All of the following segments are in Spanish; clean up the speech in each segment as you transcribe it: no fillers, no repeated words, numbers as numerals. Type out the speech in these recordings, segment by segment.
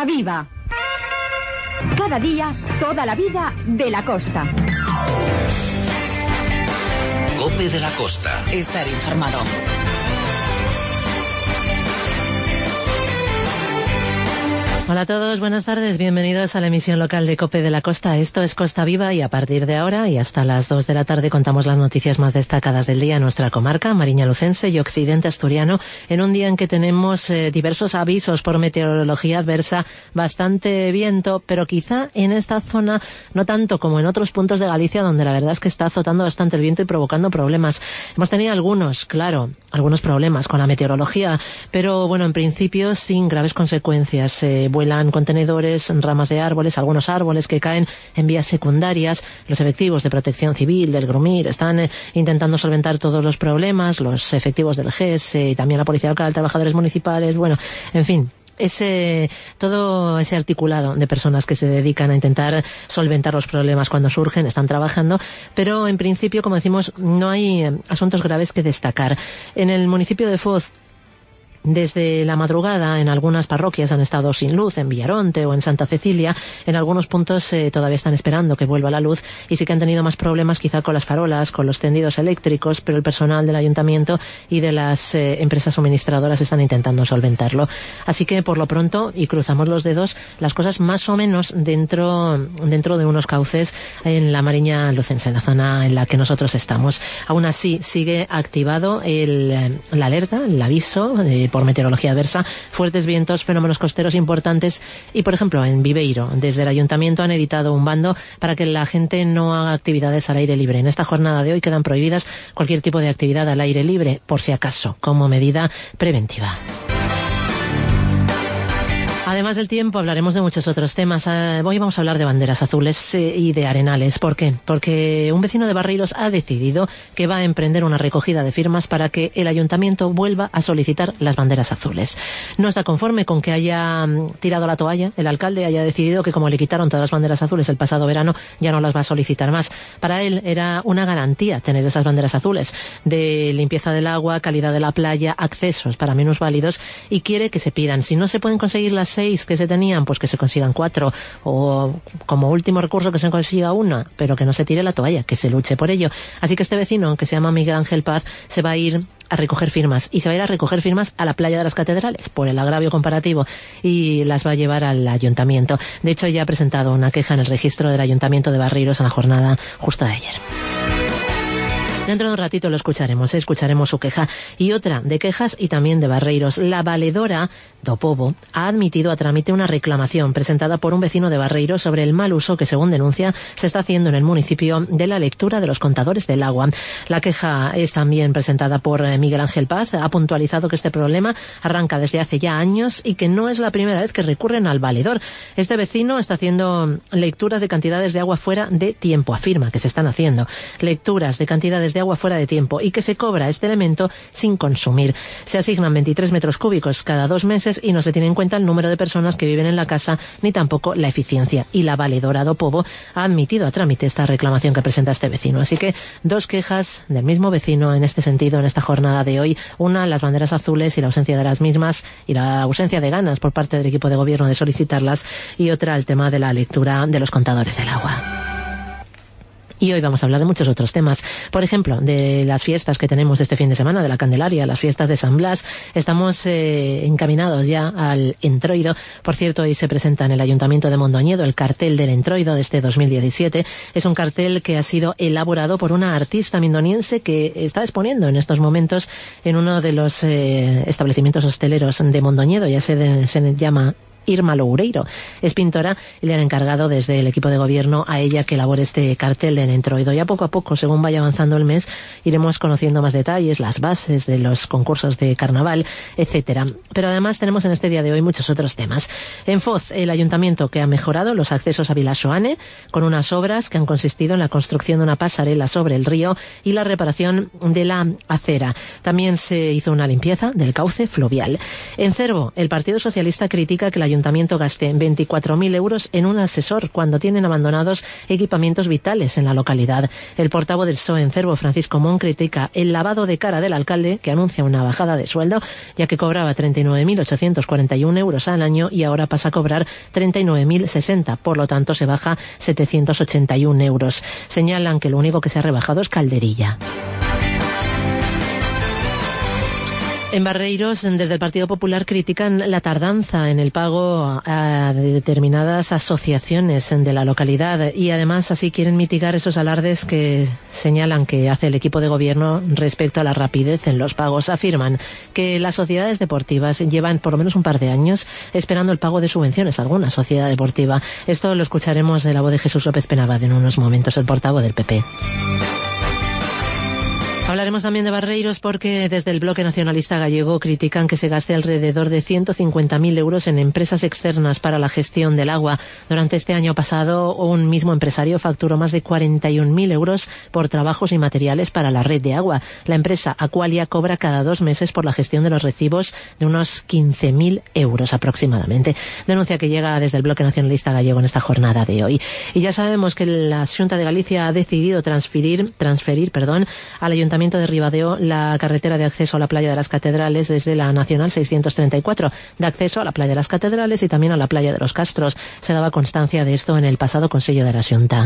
Costa Viva. Cada día, toda la vida de la costa. COPE de la Costa. Estar informado. Hola a todos, buenas tardes, bienvenidos a la emisión local de COPE de la Costa. Esto es Costa Viva y a partir de ahora y hasta las 2 de la tarde contamos las noticias más destacadas del día en nuestra comarca, Mariña Lucense y Occidente Asturiano, en un día en que tenemos diversos avisos por meteorología adversa, bastante viento, pero quizá en esta zona no tanto como en otros puntos de Galicia, donde la verdad es que está azotando bastante el viento y provocando problemas. Hemos tenido algunos problemas con la meteorología, pero bueno, en principio sin graves consecuencias. Vuelan contenedores, ramas de árboles, algunos árboles que caen en vías secundarias. Los efectivos de Protección Civil, del Grumir, están intentando solventar todos los problemas, los efectivos del GES y también la Policía Local, trabajadores municipales, bueno, en fin. Todo ese articulado de personas que se dedican a intentar solventar los problemas cuando surgen, están trabajando, pero en principio, como decimos, no hay asuntos graves que destacar. En el municipio de Foz, desde la madrugada, en algunas parroquias han estado sin luz, en Villaronte o en Santa Cecilia. En algunos puntos todavía están esperando que vuelva la luz y sí que han tenido más problemas quizá con las farolas, con los tendidos eléctricos, pero el personal del ayuntamiento y de las empresas suministradoras están intentando solventarlo. Así que por lo pronto, y cruzamos los dedos, las cosas más o menos dentro de unos cauces en la Mariña Lucense, en la zona en la que nosotros estamos. Aún así, sigue activado la alerta, el aviso por meteorología adversa, fuertes vientos, fenómenos costeros importantes y, por ejemplo, en Viveiro, desde el ayuntamiento han editado un bando para que la gente no haga actividades al aire libre. En esta jornada de hoy quedan prohibidas cualquier tipo de actividad al aire libre, por si acaso, como medida preventiva. Además del tiempo, hablaremos de muchos otros temas. Hoy vamos a hablar de banderas azules y de arenales. ¿Por qué? Porque un vecino de Barreiros ha decidido que va a emprender una recogida de firmas para que el ayuntamiento vuelva a solicitar las banderas azules. No está conforme con que haya tirado la toalla. El alcalde haya decidido que como le quitaron todas las banderas azules el pasado verano, ya no las va a solicitar más. Para él era una garantía tener esas banderas azules de limpieza del agua, calidad de la playa, accesos para minusválidos, y quiere que se pidan. Si no se pueden conseguir las 6 que se tenían, pues que se consigan 4, o como último recurso que se consiga 1, pero que no se tire la toalla, que se luche por ello. Así que este vecino, que se llama Miguel Ángel Paz, se va a ir a recoger firmas, y se va a ir a recoger firmas a la playa de las Catedrales por el agravio comparativo, y las va a llevar al ayuntamiento. De hecho, ya ha presentado una queja en el registro del Ayuntamiento de Barreiros en la jornada justo de ayer. Dentro de un ratito lo escucharemos su queja y otra de quejas y también de Barreiros. La valedora do Pobo ha admitido a trámite una reclamación presentada por un vecino de Barreiros sobre el mal uso que, según denuncia, se está haciendo en el municipio de la lectura de los contadores del agua. La queja es también presentada por Miguel Ángel Paz. Ha puntualizado que este problema arranca desde hace ya años y que no es la primera vez que recurren al valedor. Este vecino está haciendo lecturas de cantidades de agua fuera de tiempo. Afirma que se están haciendo lecturas de cantidades de agua fuera de tiempo y que se cobra este elemento sin consumir. Se asignan 23 metros cúbicos cada 2 meses y no se tiene en cuenta el número de personas que viven en la casa ni tampoco la eficiencia. Y la valedora do Pobo ha admitido a trámite esta reclamación que presenta este vecino. Así que 2 quejas del mismo vecino en este sentido en esta jornada de hoy. Una, las banderas azules y la ausencia de las mismas y la ausencia de ganas por parte del equipo de gobierno de solicitarlas, y otra, el tema de la lectura de los contadores del agua. Y hoy vamos a hablar de muchos otros temas. Por ejemplo, de las fiestas que tenemos este fin de semana, de la Candelaria, las fiestas de San Blas. Estamos encaminados ya al Entroido. Por cierto, hoy se presenta en el Ayuntamiento de Mondoñedo el cartel del Entroido de este 2017. Es un cartel que ha sido elaborado por una artista mindoniense que está exponiendo en estos momentos en uno de los establecimientos hosteleros de Mondoñedo. Ya se llama Irma Loureiro. Es pintora y le han encargado desde el equipo de gobierno a ella que elabore este cartel en Entroido. Ya poco a poco, según vaya avanzando el mes, iremos conociendo más detalles, las bases de los concursos de carnaval, etcétera. Pero además tenemos en este día de hoy muchos otros temas. En Foz, el ayuntamiento que ha mejorado los accesos a Vilasoane con unas obras que han consistido en la construcción de una pasarela sobre el río y la reparación de la acera. También se hizo una limpieza del cauce fluvial. En Cervo, el Partido Socialista critica que la ayuntamiento gaste 24.000 euros en un asesor cuando tienen abandonados equipamientos vitales en la localidad. El portavoz del PSOE en Cervo, Francisco Mon, critica el lavado de cara del alcalde, que anuncia una bajada de sueldo, ya que cobraba 39.841 euros al año y ahora pasa a cobrar 39.060, por lo tanto se baja 781 euros. Señalan que lo único que se ha rebajado es Calderilla. En Barreiros, desde el Partido Popular, critican la tardanza en el pago a determinadas asociaciones de la localidad y además así quieren mitigar esos alardes que señalan que hace el equipo de gobierno respecto a la rapidez en los pagos. Afirman que las sociedades deportivas llevan por lo menos un par de años esperando el pago de subvenciones a alguna sociedad deportiva. Esto lo escucharemos de la voz de Jesús López Penabad en unos momentos, el portavoz del PP. Hablaremos también de Barreiros porque desde el Bloque Nacionalista Gallego critican que se gaste alrededor de 150.000 euros en empresas externas para la gestión del agua. Durante este año pasado, un mismo empresario facturó más de 41.000 euros por trabajos y materiales para la red de agua. La empresa Aqualia cobra cada 2 meses por la gestión de los recibos de unos 15.000 euros aproximadamente. Denuncia que llega desde el Bloque Nacionalista Gallego en esta jornada de hoy. Y ya sabemos que la Xunta de Galicia ha decidido transferir al Ayuntamiento de Ribadeo la carretera de acceso a la playa de las Catedrales desde la Nacional 634, de acceso a la playa de las Catedrales y también a la playa de los Castros. Se daba constancia de esto en el pasado Consello de la Xunta.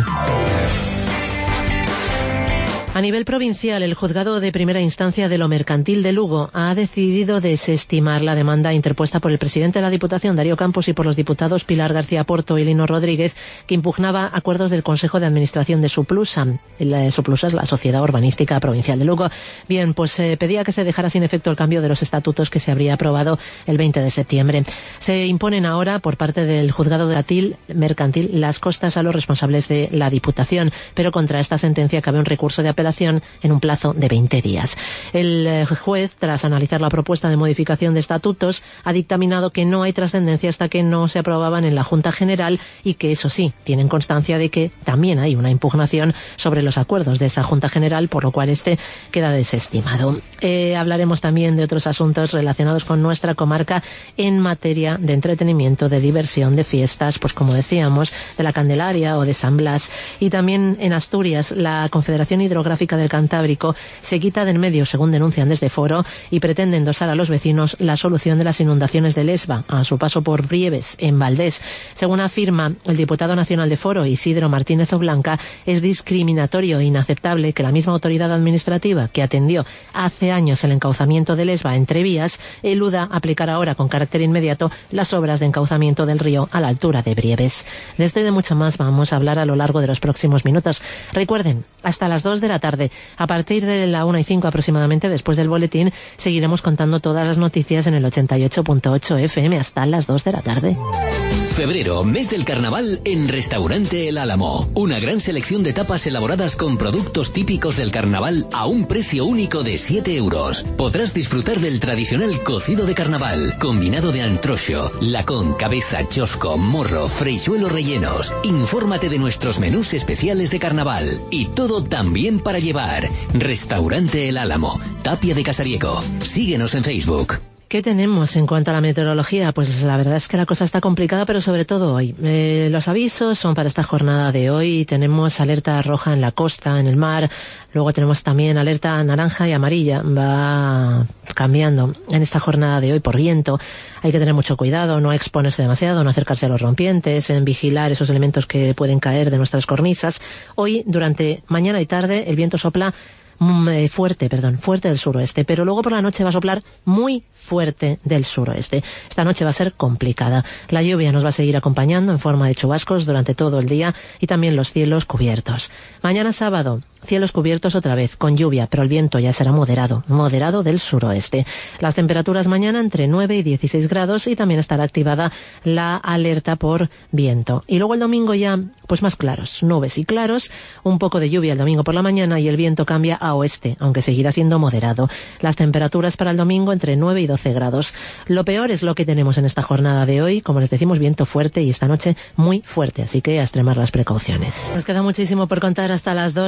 A nivel provincial, el Juzgado de Primera Instancia de lo Mercantil de Lugo ha decidido desestimar la demanda interpuesta por el presidente de la Diputación, Darío Campos, y por los diputados Pilar García Porto y Lino Rodríguez, que impugnaba acuerdos del Consejo de Administración de Suplusa. Suplusa es la Sociedad Urbanística Provincial de Lugo. Bien, pues pedía que se dejara sin efecto el cambio de los estatutos que se habría aprobado el 20 de septiembre. Se imponen ahora, por parte del Juzgado Mercantil, las costas a los responsables de la Diputación, pero contra esta sentencia cabe un recurso de apelación en un plazo de 20 días. El juez, tras analizar la propuesta de modificación de estatutos, ha dictaminado que no hay trascendencia hasta que no se aprobaban en la Junta General y que, eso sí, tienen constancia de que también hay una impugnación sobre los acuerdos de esa Junta General, por lo cual este queda desestimado. Hablaremos también de otros asuntos relacionados con nuestra comarca en materia de entretenimiento, de diversión, de fiestas, pues como decíamos, de la Candelaria o de San Blas. Y también en Asturias, la Confederación Hidrográfica del Cantábrico se quita de en medio, según denuncian desde Foro, y pretende endosar a los vecinos la solución de las inundaciones de Lesba a su paso por Brieves, en Valdés. Según afirma el diputado nacional de Foro, Isidro Martínez Oblanca, es discriminatorio e inaceptable que la misma autoridad administrativa que atendió hace años el encauzamiento de Lesba entre vías eluda aplicar ahora con carácter inmediato las obras de encauzamiento del río a la altura de Brieves. De esto y de mucho más vamos a hablar a lo largo de los próximos minutos. Recuerden, hasta las 2 de la tarde, a partir de la 1:05 aproximadamente, después del boletín, seguiremos contando todas las noticias en el 88.8 FM hasta las 2 de la tarde. Febrero, mes del carnaval en Restaurante El Álamo. Una gran selección de tapas elaboradas con productos típicos del carnaval a un precio único de 7 euros. Podrás disfrutar del tradicional cocido de carnaval, combinado de antroxo, lacón, cabeza, chosco, morro, freixuelo rellenos. Infórmate de nuestros menús especiales de carnaval. Y todo también para llevar. Restaurante El Álamo, Tapia de Casariego. Síguenos en Facebook. ¿Qué tenemos en cuanto a la meteorología? Pues la verdad es que la cosa está complicada, pero sobre todo hoy. Los avisos son para esta jornada de hoy. Tenemos alerta roja en la costa, en el mar. Luego tenemos también alerta naranja y amarilla. Va cambiando en esta jornada de hoy por viento. Hay que tener mucho cuidado, no exponerse demasiado, no acercarse a los rompientes, en vigilar esos elementos que pueden caer de nuestras cornisas. Hoy, durante mañana y tarde, el viento sopla fuerte del suroeste, pero luego por la noche va a soplar muy fuerte del suroeste. Esta noche va a ser complicada. La lluvia nos va a seguir acompañando en forma de chubascos durante todo el día y también los cielos cubiertos. Mañana sábado, cielos cubiertos otra vez, con lluvia, pero el viento ya será moderado del suroeste. Las temperaturas mañana entre 9 y 16 grados y también estará activada la alerta por viento. Y luego el domingo ya, pues más claros, nubes y claros, un poco de lluvia el domingo por la mañana y el viento cambia a oeste, aunque seguirá siendo moderado. Las temperaturas para el domingo entre 9 y 12 grados. Lo peor es lo que tenemos en esta jornada de hoy, como les decimos, viento fuerte y esta noche muy fuerte, así que a extremar las precauciones. Nos queda muchísimo por contar hasta las 2 de la tarde.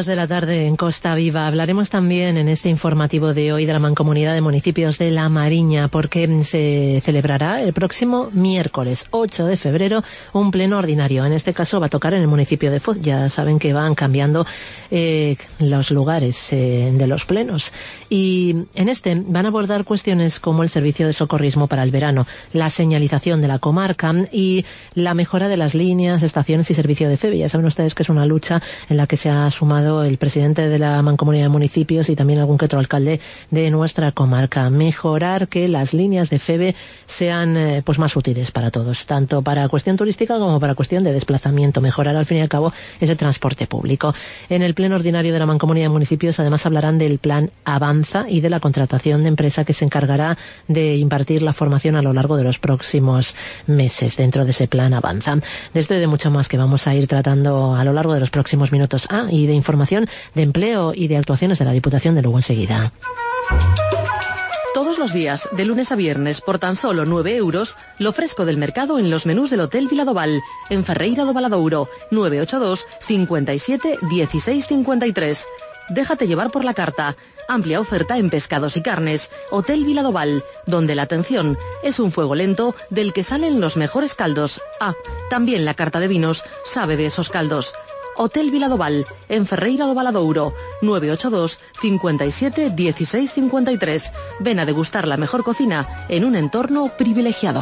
tarde en Costa Viva. Hablaremos también en este informativo de hoy de la Mancomunidad de Municipios de La Mariña, porque se celebrará el próximo miércoles 8 de febrero un pleno ordinario. En este caso va a tocar en el municipio de Foz. Ya saben que van cambiando los lugares de los plenos. Y en este van a abordar cuestiones como el servicio de socorrismo para el verano, la señalización de la comarca y la mejora de las líneas, estaciones y servicio de FEBE. Ya saben ustedes que es una lucha en la que se ha sumado el presidente de la Mancomunidad de Municipios y también algún que otro alcalde de nuestra comarca. Mejorar que las líneas de FEBE sean pues más útiles para todos, tanto para cuestión turística como para cuestión de desplazamiento. Mejorar al fin y al cabo ese transporte público. En el pleno ordinario de la Mancomunidad de Municipios además hablarán del plan Avanza y de la contratación de empresa que se encargará de impartir la formación a lo largo de los próximos meses dentro de ese plan Avanza. De esto y de mucho más que vamos a ir tratando a lo largo de los próximos minutos. Y de información de empleo y de actuaciones de la Diputación de Lugo enseguida. Todos los días, de lunes a viernes, por tan solo 9 euros, lo fresco del mercado en los menús del Hotel Viladoval, en Ferreira do Valadouro, 982 57 16 53. Déjate llevar por la carta. Amplia oferta en pescados y carnes. Hotel Viladoval, donde la atención es un fuego lento del que salen los mejores caldos. También la carta de vinos sabe de esos caldos. Hotel Viladoval, en Ferreira do Valadouro, 982 57 16 53. Ven a degustar la mejor cocina en un entorno privilegiado.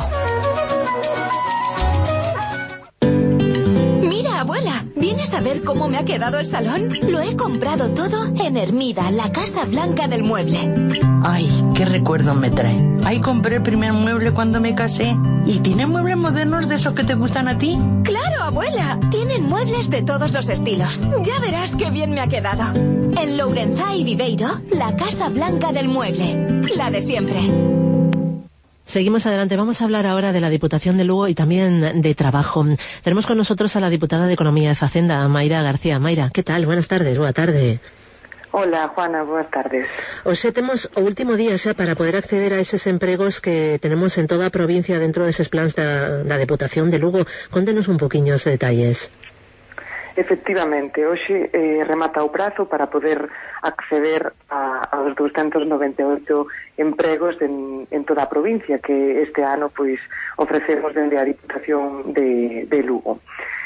Mira, abuela, ¿vienes a ver cómo me ha quedado el salón? Lo he comprado todo en Hermida, la Casa Blanca del Mueble. Ay, qué recuerdo me trae. Ahí compré el primer mueble cuando me casé. ¿Y tiene muebles modernos de esos que te gustan a ti? ¡Claro, abuela! Tienen muebles de todos los estilos. Ya verás qué bien me ha quedado. En Lourenzá y Viveiro, la Casa Blanca del Mueble. La de siempre. Seguimos adelante. Vamos a hablar ahora de la Diputación de Lugo y también de trabajo. Tenemos con nosotros a la diputada de Economía de Facenda, Mayra García. Mayra, ¿qué tal? Buenas tardes. Boa tarde. Hola, Juana, boas tardes. Hoxe temos o último día xa para poder acceder a eses empregos que tenemos en toda a provincia dentro deses plans da Deputación de Lugo. Contenos un poquinho os detalles. Efectivamente, hoxe remata o prazo para poder acceder aos 298 empregos en toda a provincia que este ano pois ofrecemos dende a Diputación de Lugo.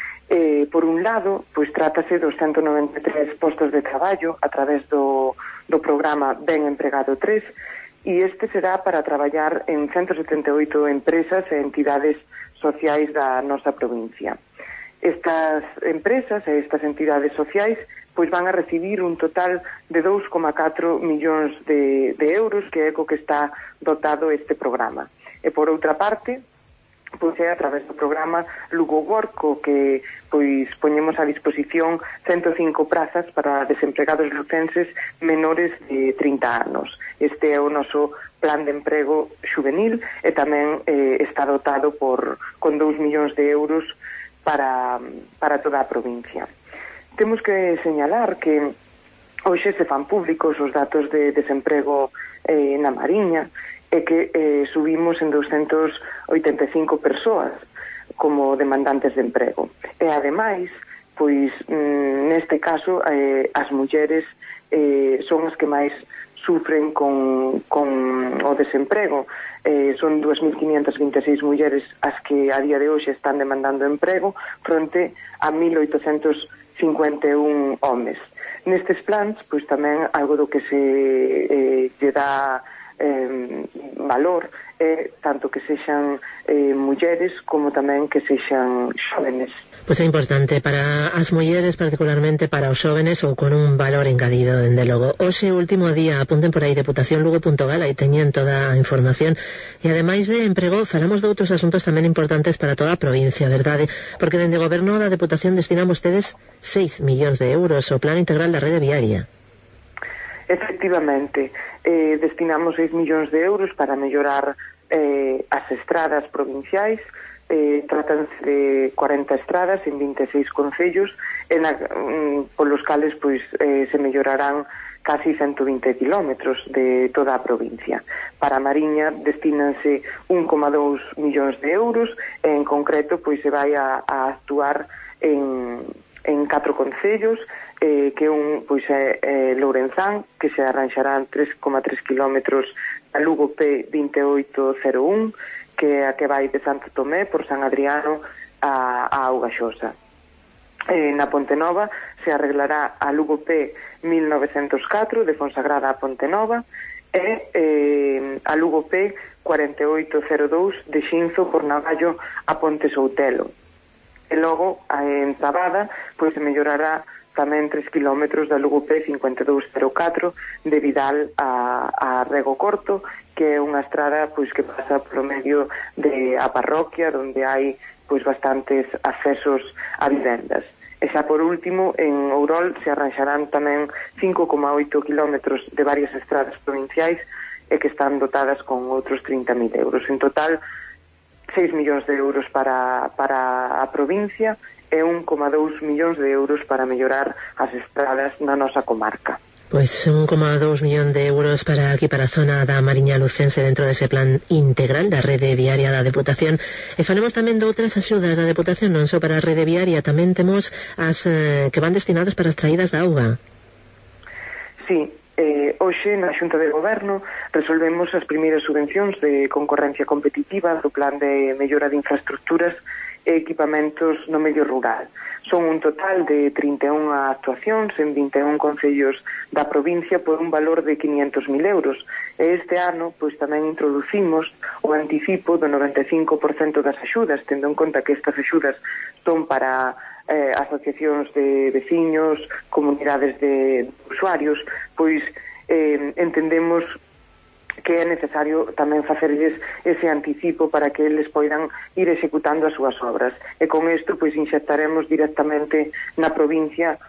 Por un lado, pois trátase dos 193 postos de traballo a través do programa Ben Empregado 3 e este será para traballar en 178 empresas e entidades sociais da nosa provincia. Estas empresas e estas entidades sociais pois van a recibir un total de 2,4 millóns de euros, que é co que está dotado este programa. E por outra parte, pois é a través do programa Lugo Work, que pois poñemos a disposición 105 prazas para desempregados lucenses menores de 30 anos. Este é o noso plan de emprego juvenil e tamén está dotado con 2 millóns de euros para toda a provincia. Temos que señalar que hoxe se fan públicos os datos de desemprego na Mariña e que subimos en 285 persoas como demandantes de emprego. E ademais, pois neste caso as mulleres son as que máis sufren con o desemprego. Son 2.526 mulleres as que a día de hoxe están demandando emprego fronte a 1.851 homes. Nestes plans, pois tamén algo do que se lle dá valor tanto que sexan mulleres como tamén que sexan xóvenes. Pois é importante para as mulleres, particularmente para os xóvenes, ou con un valor engadido, dende logo. Hoxe, último día, apunten por aí deputacionlugo.gal, aí teñen toda a información. E ademais de emprego, falamos de outros asuntos tamén importantes para toda a provincia, verdade? Porque dende o goberno da Deputación destinan vostedes 6 millóns de euros ao plan integral da rede viaria. Efectivamente, destinamos 6 millóns de euros para mellorar as estradas provinciais. Tratanse de 40 estradas en 26 concellos polos cales pois se mellorarán casi 120 kilómetros de toda a provincia. Para a Mariña destínanse 1,2 millóns de euros e en concreto pois se vai a actuar en 4 concellos que é Lourenzán, que se arranxarán 3,3 kilómetros a Lugo P2801, que é a que vai de Santo Tomé por San Adriano a Augaxosa. Na Ponte Nova se arreglará a Lugo P1904 de Fonsagrada a Ponte Nova e a Lugo P4802 de Xinzo por Navallo a Ponte Soutelo. E logo, en Trabada, pois se mellorará tamén 3 kilómetros da Lugo P5204 de Vidal a Rego Corto, que é unha estrada pois que pasa polo medio de a parroquia, onde hai pois bastantes accesos a vivendas. E xa por último, en Ourol se arranxarán tamén 5,8 kilómetros de varias estradas provinciais e que están dotadas con outros 30.000 euros. En total, 6 millóns de euros para a provincia e 1,2 millóns de euros para mellorar as estradas na nosa comarca. Pois 1,2 millón de euros para aquí, para a zona da Mariña Lucense, dentro dese plan integral da rede viaria da Deputación. E falemos tamén de outras axudas da Deputación, non só para a rede viaria, tamén temos as que van destinadas para as traídas de auga. Sí, hoxe na Xunta de Goberno resolvemos as primeiras subvencións de concorrencia competitiva do plan de mellora de infraestructuras e equipamentos no medio rural. Son un total de 31 actuacións en 21 concellos da provincia por un valor de 500.000 euros. E este ano, pois tamén introducimos o anticipo do 95% das axudas, tendo en conta que estas axudas son para asociacións de veciños, comunidades de usuarios, pois entendemos que é necesario tamén facerlles ese anticipo para que eles poidan ir executando as súas obras. E con isto, pois, inxectaremos directamente na provincia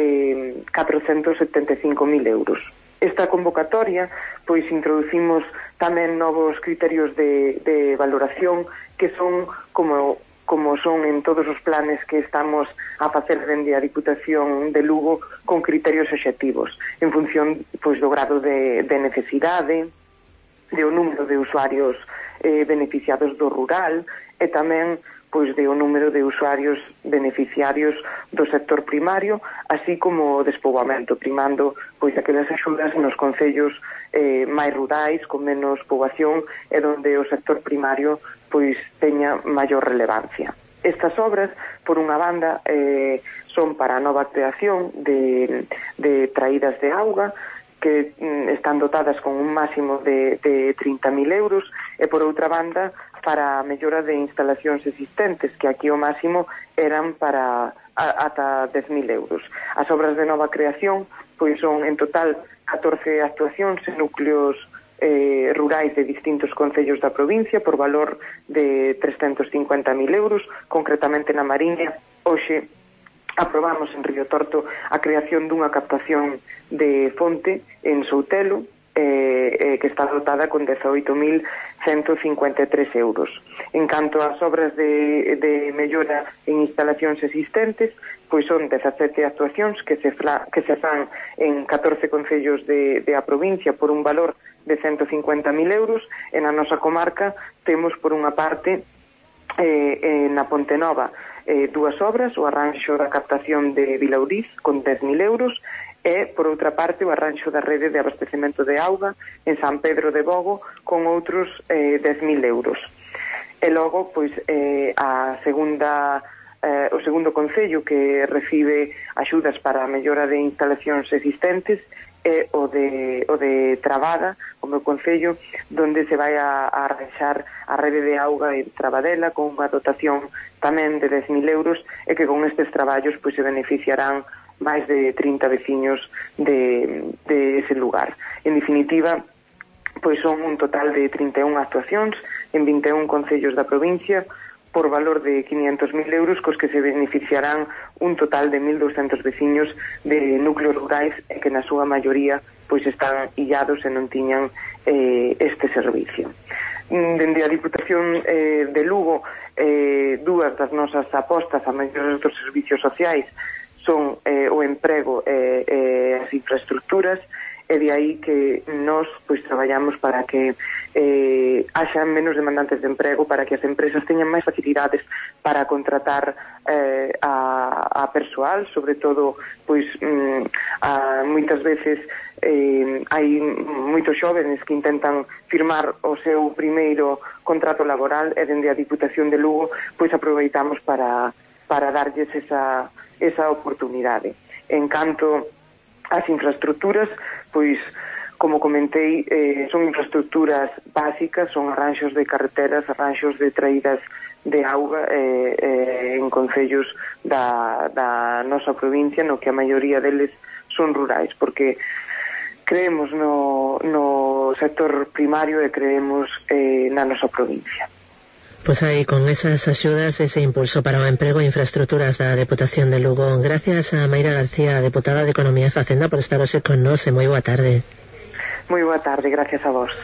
475.000 euros. Esta convocatoria, pois, introducimos tamén novos criterios de valoración que son como son en todos os planes que estamos a facer dende a Diputación de Lugo, con criterios obxectivos en función, pois, do grado de necesidade, do número de usuarios beneficiados do rural e tamén pois do número de usuarios beneficiarios do sector primario, así como o despoboamento, primando pois aquelas axudas nos concellos máis rurais, con menos poboación e onde o sector primario pois teña maior relevancia. Estas obras, por unha banda, son para a nova creación de traídas de auga, que están dotadas con un máximo de 30.000 euros, e por outra banda para a mellora de instalacións existentes, que aquí o máximo eran para ata 10.000 euros. As obras de nova creación pois son en total 14 actuacións en núcleos rurais de distintos concellos da provincia por valor de 350.000 euros, concretamente na Mariña. Hoxe aprobamos en Río Torto a creación dunha captación de fonte en Soutelo, que está dotada con 18.153 euros. En canto ás obras de mellora en instalacións existentes, pois son 17 actuacións que se fan en 14 concellos de a provincia por un valor de 150.000 euros. En a nosa comarca temos por unha parte na Ponte Nova dúas obras, o arranxo da captación de Vilauriz con 10.000 euros e, por outra parte, o arranxo da rede de abastecemento de auga en San Pedro de Bogo con outros 10.000 euros. E logo, pois, o segundo concello que recibe axudas para a mellora de instalacións existentes é o de Trabada, o meu concello, donde se vai a arranxar a rede de auga en Trabadela con unha dotación tamén de 10.000 euros e que con estes traballos pois se beneficiarán máis de 30 veciños de ese lugar. En definitiva, pois son un total de 31 actuacións en 21 concellos da provincia por valor de 500.000 euros, cos que se beneficiarán un total de 1.200 veciños de núcleos rurais e que na súa maioría pois están illados e non tiñan este servicio. Dende a Diputación de Lugo, dúas das nosas apostas a mellores dos servicios sociais son o emprego e as infraestructuras, e de aí que nós pois traballamos para que haxa menos demandantes de emprego, para que as empresas teñan máis facilidades para contratar a persoal, sobre todo pois moitas veces hai moitos xóvenes que intentan firmar o seu primeiro contrato laboral e dende a Diputación de Lugo pois aproveitamos para darlles esa oportunidade. En canto ás infraestructuras, pois como comentei, son infraestructuras básicas, son arranxos de carreteras, arranxos de traídas de auga en concellos da nosa provincia, no que a maioría deles son rurais, porque creemos no sector primario e creemos na nosa provincia. Pues aí, con esas axudas, ese impulso para o emprego e infraestructuras da Deputación de Lugo. Gracias a Mayra García, deputada de Economía e Facenda, por estar hoxe con nós, e moi boa tarde. Moi boa tarde, gracias a vos.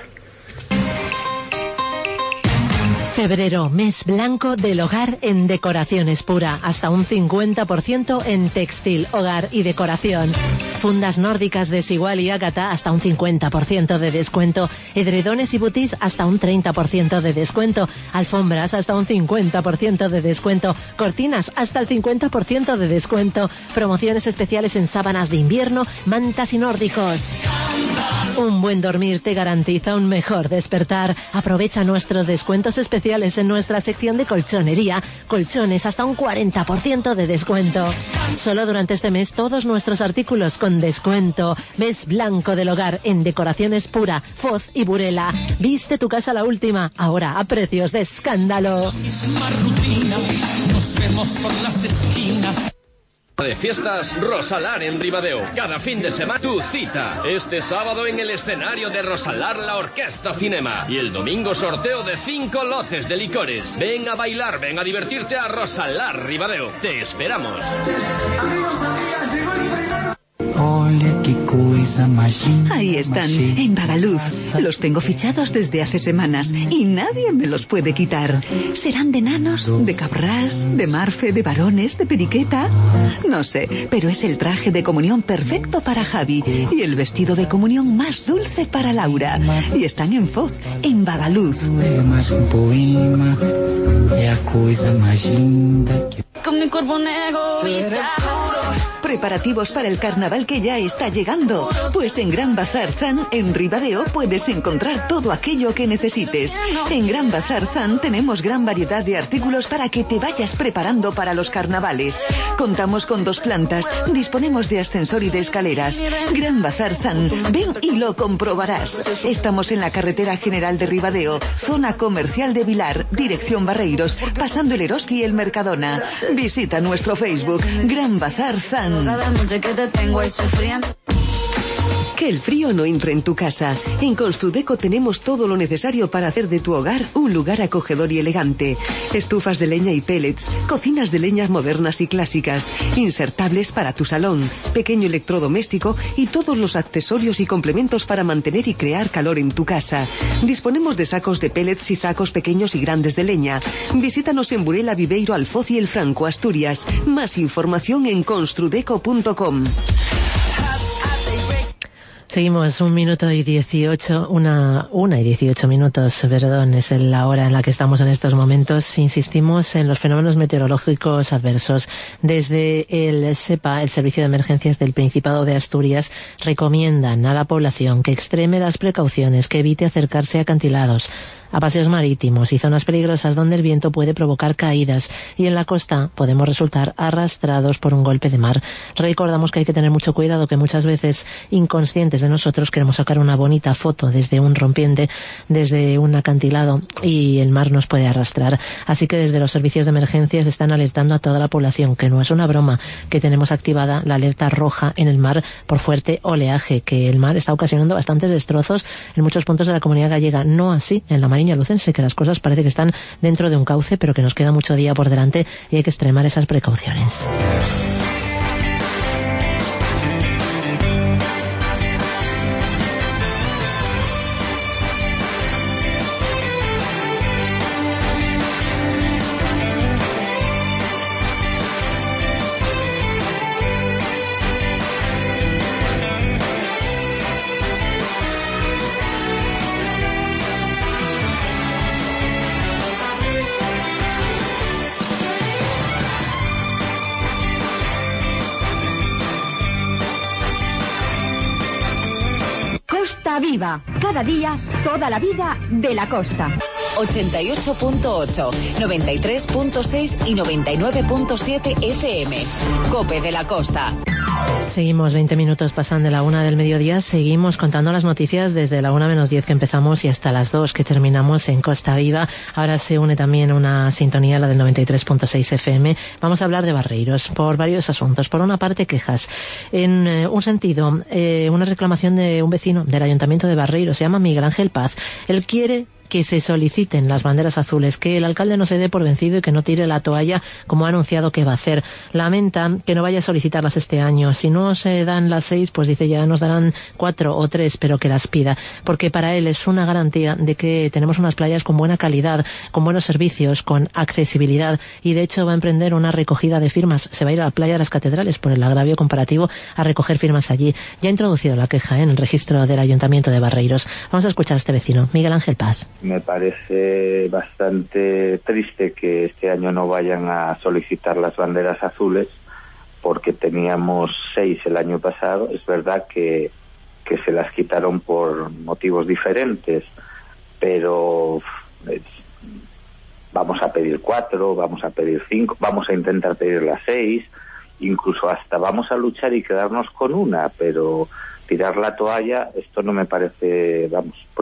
Febrero, mes blanco del hogar en Decoraciones Pura. Hasta un 50% en textil, hogar y decoración. Fundas nórdicas Desigual y Ágata hasta un 50% de descuento. Edredones y butís hasta un 30% de descuento. Alfombras hasta un 50% de descuento. Cortinas hasta el 50% de descuento. Promociones especiales en sábanas de invierno, mantas y nórdicos. Un buen dormir te garantiza un mejor despertar. Aprovecha nuestros descuentos especiales en nuestra sección de colchonería. Colchones hasta un 40% de descuento. Solo durante este mes todos nuestros artículos con descuento. Mes blanco del hogar en Decoraciones Pura, Foz y Burela. Viste tu casa la última, ahora a precios de escándalo. Nos vemos por las esquinas. De fiestas Rosalar en Ribadeo. Cada fin de semana tu cita. Este sábado en el escenario de Rosalar la Orquesta Cinema. Y el domingo sorteo de 5 lotes de licores. Ven a bailar, ven a divertirte a Rosalar Ribadeo. Te esperamos. Ahí están, en Bagaluz. Los tengo fichados desde hace semanas y nadie me los puede quitar. ¿Serán de nanos, de cabrás, de marfe, de varones, de periqueta? No sé, pero es el traje de comunión perfecto para Javi y el vestido de comunión más dulce para Laura. Y están en Foz, en Bagaluz. Con mi cuerpo negro preparativos para el carnaval que ya está llegando. Pues en Gran Bazar Zan, en Ribadeo, puedes encontrar todo aquello que necesites. En Gran Bazar Zan tenemos gran variedad de artículos para que te vayas preparando para los carnavales. Contamos con 2 plantas, disponemos de ascensor y de escaleras. Gran Bazar Zan, ven y lo comprobarás. Estamos en la carretera general de Ribadeo, zona comercial de Vilar, dirección Barreiros, pasando el Eroski y el Mercadona. Visita nuestro Facebook, Gran Bazar Zan. Que el frío no entre en tu casa. En Construdeco tenemos todo lo necesario para hacer de tu hogar un lugar acogedor y elegante. Estufas de leña y pellets, cocinas de leñas modernas y clásicas, insertables para tu salón, pequeño electrodoméstico y todos los accesorios y complementos para mantener y crear calor en tu casa. Disponemos de sacos de pellets y sacos pequeños y grandes de leña. Visítanos en Burela, Viveiro, Alfoz y El Franco, Asturias. Más información en construdeco.com. Seguimos 1:18, una y 18 minutos, perdón, es la hora en la que estamos en estos momentos. Insistimos en los fenómenos meteorológicos adversos. Desde el SEPA, el Servicio de Emergencias del Principado de Asturias, recomiendan a la población que extreme las precauciones, que evite acercarse a acantilados, a paseos marítimos y zonas peligrosas donde el viento puede provocar caídas, y en la costa podemos resultar arrastrados por un golpe de mar. Recordamos que hay que tener mucho cuidado, que muchas veces inconscientes de nosotros queremos sacar una bonita foto desde un rompiente, desde un acantilado, y el mar nos puede arrastrar. Así que desde los servicios de emergencias están alertando a toda la población que no es una broma, que tenemos activada la alerta roja en el mar por fuerte oleaje, que el mar está ocasionando bastantes destrozos en muchos puntos de la Comunidad Gallega, no así en la Mariña Lucense, que las cosas parece que están dentro de un cauce, pero que nos queda mucho día por delante y hay que extremar esas precauciones. Costa Viva. Cada día, toda la vida de la costa. 88.8, 93.6 y 99.7 FM. COPE de la Costa. Seguimos 20 minutos pasan de la 1 del mediodía. Seguimos contando las noticias desde la 1 menos 10 que empezamos y hasta las 2 que terminamos en Costa Viva. Ahora se une también una sintonía, la del 93.6 FM. Vamos a hablar de Barreiros por varios asuntos. Por una parte, quejas. En un sentido, una reclamación de un vecino del Ayuntamiento de Barreiros. Se llama Miguel Ángel Paz. Él quiere que se soliciten las banderas azules, que el alcalde no se dé por vencido y que no tire la toalla como ha anunciado que va a hacer. Lamenta que no vaya a solicitarlas este año. Si no se dan las 6, pues dice ya nos darán 4 o 3, pero que las pida, porque para él es una garantía de que tenemos unas playas con buena calidad, con buenos servicios, con accesibilidad, y de hecho va a emprender una recogida de firmas. Se va a ir a la playa de las Catedrales por el agravio comparativo a recoger firmas allí. Ya ha introducido la queja en el registro del Ayuntamiento de Barreiros. Vamos a escuchar a este vecino, Miguel Ángel Paz. Me parece bastante triste que este año no vayan a solicitar las banderas azules, porque teníamos 6 el año pasado. Es verdad que se las quitaron por motivos diferentes, pero vamos a pedir 4, vamos a pedir 5, vamos a intentar pedir las 6, incluso hasta vamos a luchar y quedarnos con una, pero tirar la toalla, esto no me parece,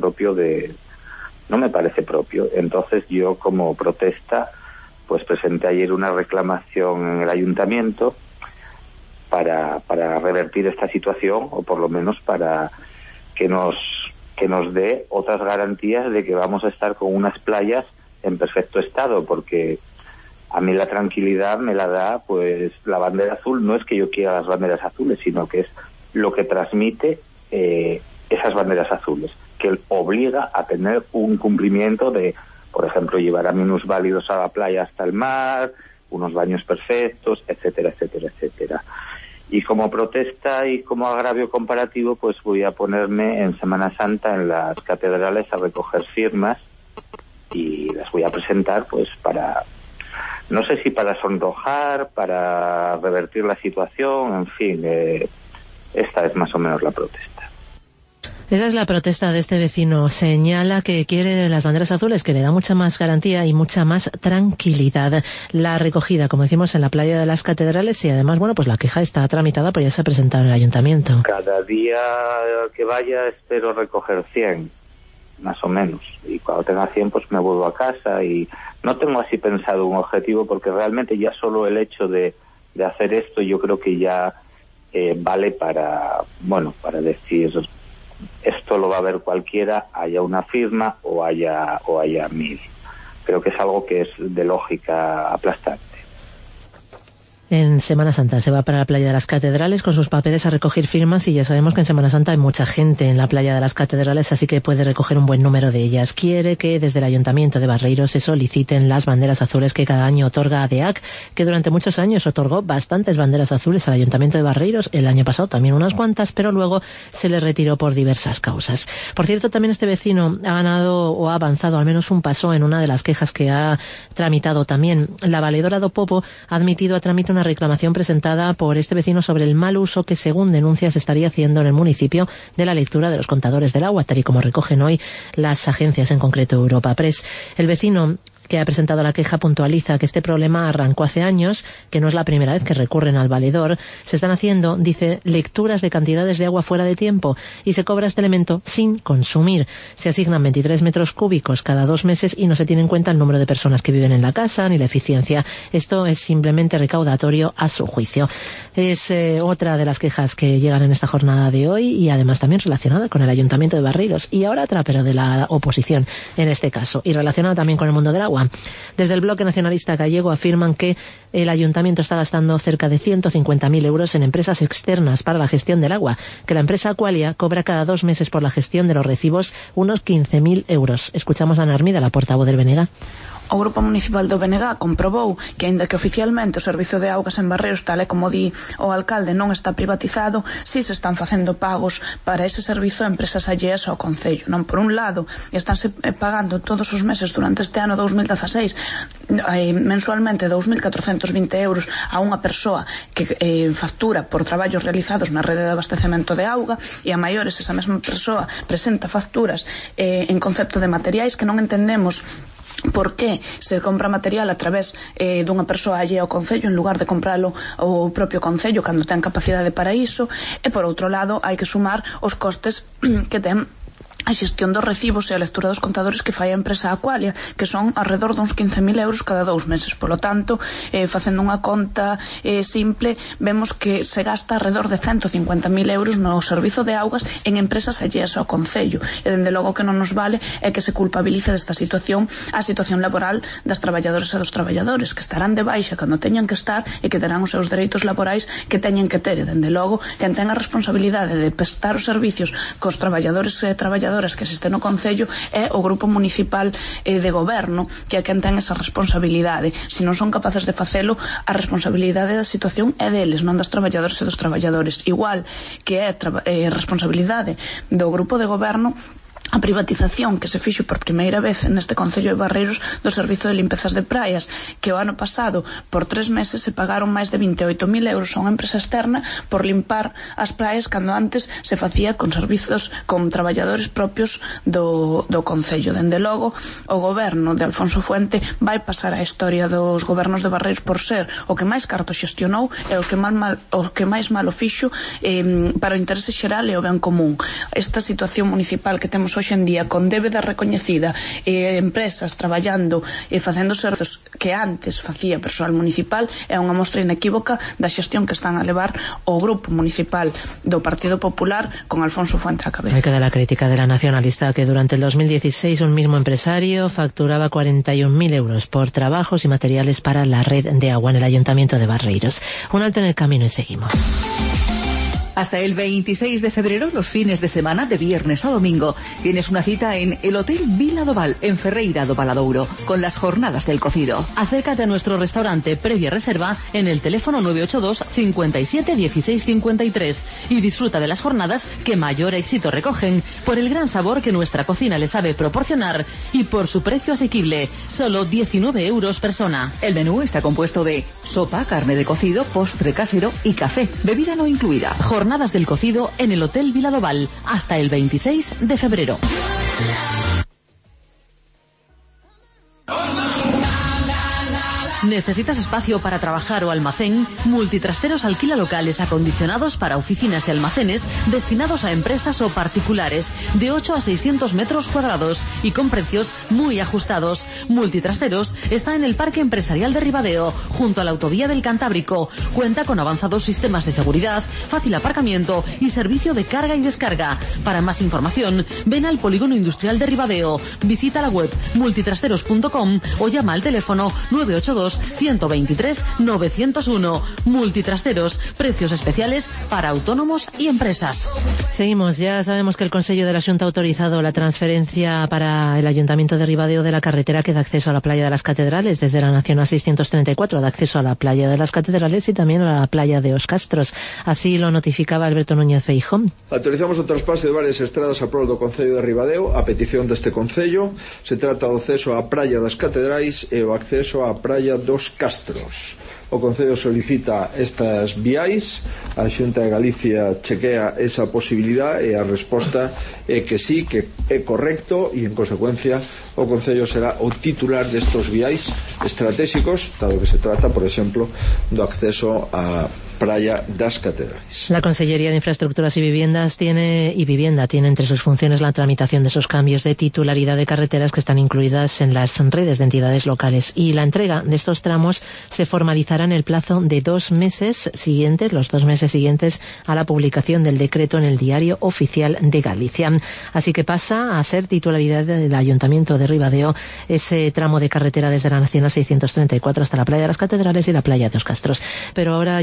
no me parece propio. Entonces yo, como protesta, pues presenté ayer una reclamación en el ayuntamiento para revertir esta situación, o por lo menos para que nos dé otras garantías de que vamos a estar con unas playas en perfecto estado, porque a mí la tranquilidad me la da pues la bandera azul. No es que yo quiera las banderas azules, sino que es lo que transmite esas banderas azules, que obliga a tener un cumplimiento de, por ejemplo, llevar a minusválidos a la playa hasta el mar, unos baños perfectos, etcétera, etcétera, etcétera. Y como protesta y como agravio comparativo, pues voy a ponerme en Semana Santa en las catedrales a recoger firmas y las voy a presentar pues para, no sé si para sonrojar, para revertir la situación, en fin, esta es más o menos la protesta. Esa es la protesta de este vecino. Señala que quiere las banderas azules, que le da mucha más garantía y mucha más tranquilidad. La recogida, como decimos, en la playa de las Catedrales, y además, bueno, pues la queja está tramitada, pues ya se ha presentado en el ayuntamiento. Cada día que vaya espero recoger 100, más o menos. Y cuando tenga 100, pues me vuelvo a casa, y no tengo así pensado un objetivo, porque realmente ya solo el hecho de hacer esto, yo creo que ya vale para decir, esto lo va a ver cualquiera, haya una firma o haya 1000. Creo que es algo que es de lógica aplastante. En Semana Santa se va para la playa de las Catedrales con sus papeles a recoger firmas, y ya sabemos que en Semana Santa hay mucha gente en la playa de las Catedrales, así que puede recoger un buen número de ellas. Quiere que desde el Ayuntamiento de Barreiros se soliciten las banderas azules que cada año otorga ADEAC, que durante muchos años otorgó bastantes banderas azules al Ayuntamiento de Barreiros, el año pasado también unas cuantas, pero luego se le retiró por diversas causas. Por cierto, también este vecino ha ganado o ha avanzado al menos un paso en una de las quejas que ha tramitado también. La valedora do Popo ha admitido a trámite una reclamación presentada por este vecino sobre el mal uso que, según denuncias, se estaría haciendo en el municipio de la lectura de los contadores del agua, tal y como recogen hoy las agencias, en concreto Europa Press. El vecino que ha presentado la queja puntualiza que este problema arrancó hace años, que no es la primera vez que recurren al valedor. Se están haciendo, dice, lecturas de cantidades de agua fuera de tiempo y se cobra este elemento sin consumir. Se asignan 23 metros cúbicos cada 2 meses y no se tiene en cuenta el número de personas que viven en la casa ni la eficiencia. Esto es simplemente recaudatorio a su juicio. Es otra de las quejas que llegan en esta jornada de hoy, y además también relacionada con el Ayuntamiento de Barreiros, y ahora otra, pero de la oposición en este caso, y relacionada también con el mundo del agua. Desde el Bloque Nacionalista Gallego afirman que el ayuntamiento está gastando cerca de 150.000 euros en empresas externas para la gestión del agua, que la empresa Aqualia cobra cada 2 meses por la gestión de los recibos unos 15.000 euros. Escuchamos a Ana Armida, la portavoz del BNG. O Grupo Municipal do BNG comprobou que, aínda que oficialmente o servizo de augas en Barreiros, tal e como di o alcalde, non está privatizado, si se están facendo pagos para ese servizo a empresas alleas ao concello. Non, por un lado, estánse pagando todos os meses durante este ano 2016 mensualmente 2.420 euros a unha persoa que factura por traballos realizados na rede de abastecemento de auga, e a maiores esa mesma persoa presenta facturas en concepto de materiais que non entendemos por que se compra material a través dunha persoa allea ao concello en lugar de compralo o propio concello cando ten capacidade para iso. E por outro lado hai que sumar os costes que ten a xestión dos recibos e a lectura dos contadores que fai a empresa Aqualia, que son alrededor duns 15.000 euros cada 2 meses. Polo tanto, facendo unha conta simple, vemos que se gasta alrededor de 150.000 euros no servizo de augas en empresas alleas ao concello. E dende logo que non nos vale é que se culpabilice desta situación a situación laboral das traballadoras e dos traballadores, que estarán de baixa cando teñan que estar e que terán os seus dereitos laborais que teñen que ter. E dende logo, quen ten a responsabilidade de prestar os servicios cos traballadores e traballadoras que existen no concello é o Grupo Municipal de Goberno, que é quen ten esa responsabilidade. Se non son capaces de facelo, a responsabilidade da situación é deles, non das traballadoras e dos traballadores. Igual que é responsabilidade do Grupo de Goberno a privatización que se fixo por primeira vez neste concello de Barreiros do servizo de limpezas de praias, que o ano pasado por 3 meses se pagaron máis de 28.000 euros a unha empresa externa por limpar as praias, cando antes se facía con servizos con traballadores propios do concello. Dende logo, o goberno de Alfonso Fuente vai pasar a historia dos gobernos de Barreiros por ser o que máis carto xestionou e o que máis malo fixo para o interese xeral e o ben común. Esta situación municipal que temos hoxe en día, con débeda recoñecida, empresas traballando e facendo servizos que antes facía persoal municipal, é unha mostra inequívoca da xestión que están a levar o Grupo Municipal do Partido Popular con Alfonso Fuente á cabeza. Hay que dar la crítica de la nacionalista, que durante el 2016 un mismo empresario facturaba 41.000 euros por trabajos y materiales para la red de agua en el Ayuntamiento de Barreiros. Un alto en el camino y seguimos. Hasta el 26 de febrero, los fines de semana, de viernes a domingo, tienes una cita en el Hotel Vila do Val, en Ferreira do Valadouro, con las jornadas del cocido. Acércate a nuestro restaurante previa reserva en el teléfono 982 57 16 53 y disfruta de las jornadas que mayor éxito recogen, por el gran sabor que nuestra cocina le sabe proporcionar y por su precio asequible, solo 19 euros persona. El menú está compuesto de sopa, carne de cocido, postre casero y café, bebida no incluida. Jornadas del cocido en el Hotel Vila do Val hasta el 26 de febrero. ¿Necesitas espacio para trabajar o almacén? Multitrasteros alquila locales acondicionados para oficinas y almacenes destinados a empresas o particulares de 8 a 600 metros cuadrados y con precios muy ajustados. Multitrasteros está en el Parque Empresarial de Ribadeo, junto a la Autovía del Cantábrico. Cuenta con avanzados sistemas de seguridad, fácil aparcamiento y servicio de carga y descarga. Para más información, ven al Polígono Industrial de Ribadeo. Visita la web multitrasteros.com o llama al teléfono 982 123 901. Multitrasteros, precios especiales para autónomos y empresas. Seguimos, ya sabemos que el Consejo de la Xunta ha autorizado la transferencia para el Ayuntamiento de Ribadeo de la carretera que da acceso a la playa de las Catedrales, desde la Nacional 634 da acceso a la playa de las Catedrales y también a la playa de Os Castros. Así lo notificaba Alberto Núñez Feijóo. Autorizamos o traspase de varias estradas a prol do Concello de Ribadeo a petición deste Concello. Se trata do acceso á praia das Catedrais e o acceso á praia dos Castros. O Concello solicita estas viais, a Xunta de Galicia chequea esa posibilidad e a resposta é que sí, que é correcto, e en consecuencia o Concello será o titular destos viais estratégicos, dado que se trata, por exemplo, do acceso a Praia das Catedrais. La Consellería de Infraestructuras y Vivienda tiene entre sus funciones la tramitación de esos cambios de titularidad de carreteras que están incluidas en las redes de entidades locales, y la entrega de estos tramos se formalizará en el plazo de 2 meses siguientes, los 2 meses siguientes a la publicación del decreto en el Diario Oficial de Galicia. Así que pasa a ser titularidad del Ayuntamiento de Ribadeo ese tramo de carretera desde la Nacional 634 hasta la playa de las Catedrales y la playa de Os Castros. Pero ahora llega el momento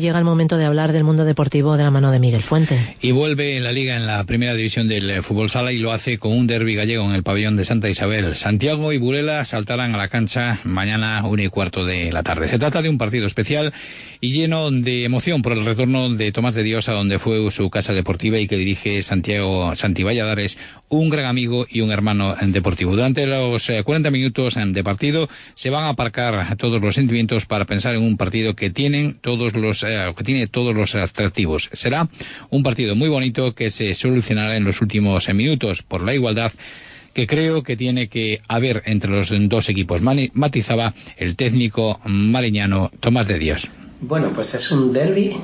momento de hablar del mundo deportivo de la mano de Miguel Fuente. Y vuelve la Liga en la primera división del fútbol sala y lo hace con un derbi gallego en el pabellón de Santa Isabel. Santiago y Burela saltarán a la cancha mañana 1:15 de la tarde. Se trata de un partido especial y lleno de emoción por el retorno de Tomás de Dios a donde fue su casa deportiva y que dirige Santi Valladares, un gran amigo y un hermano deportivo. Durante los 40 minutos de partido se van a aparcar todos los sentimientos para pensar en un partido que tiene todos los atractivos. Será un partido muy bonito que se solucionará en los últimos minutos por la igualdad que creo que tiene que haber entre los dos equipos. Matizaba el técnico mariñano Tomás de Dios. Bueno, pues es un derbi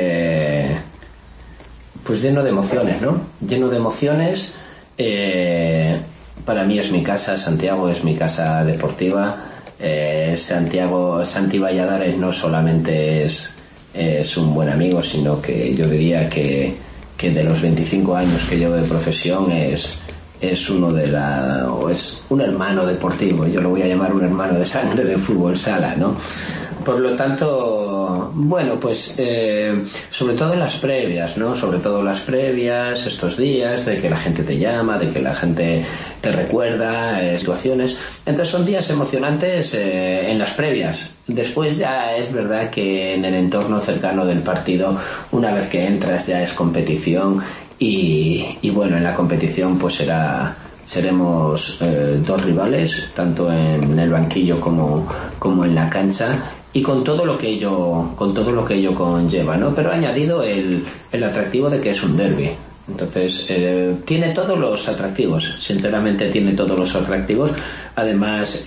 pues lleno de emociones, ¿no? Lleno de emociones. Para mí es mi casa, Santiago es mi casa deportiva. Santi Valladares no solamente es un buen amigo, sino que yo diría que de los 25 años que llevo de profesión es un hermano deportivo. Yo lo voy a llamar un hermano de sangre de fútbol sala, ¿no? Por lo tanto, bueno, pues sobre todo en las previas, ¿no? Sobre todo las previas, estos días de que la gente te llama, de que la gente te recuerda situaciones. Entonces son días emocionantes en las previas. Después ya es verdad que en el entorno cercano del partido, una vez que entras ya es competición y bueno, en la competición pues seremos dos rivales, tanto en el banquillo como en la cancha, y con todo lo que ello conlleva, ¿no? Pero ha añadido el atractivo de que es un derbi. Entonces tiene todos los atractivos, sinceramente tiene todos los atractivos. Además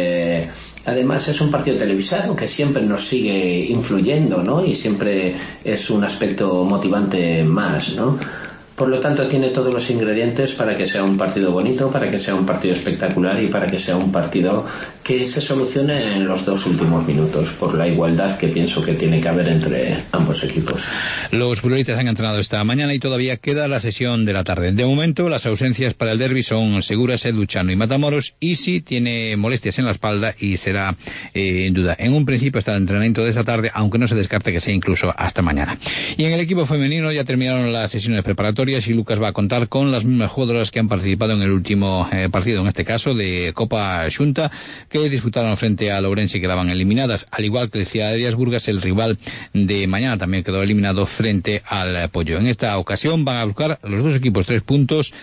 es un partido televisado que siempre nos sigue influyendo, ¿no? Y siempre es un aspecto motivante más, ¿no? Por lo tanto, tiene todos los ingredientes para que sea un partido bonito, para que sea un partido espectacular y para que sea un partido que se solucione en los dos últimos minutos, por la igualdad que pienso que tiene que haber entre ambos equipos. Los futbolistas han entrenado esta mañana y todavía queda la sesión de la tarde. De momento, las ausencias para el derbi son seguras Luchano y Matamoros. Isi tiene molestias en la espalda y será en duda. En un principio está el entrenamiento de esta tarde, aunque no se descarte que sea incluso hasta mañana. Y en el equipo femenino ya terminaron las sesiones preparatorias y Lucas va a contar con las mismas jugadoras que han participado en el último partido, en este caso de Copa Xunta, que disputaron frente a Lourense y quedaban eliminadas, al igual que el Ciudad de Díaz Burgas, el rival de mañana, también quedó eliminado frente al Pollo. En esta ocasión van a buscar los dos equipos 3 puntos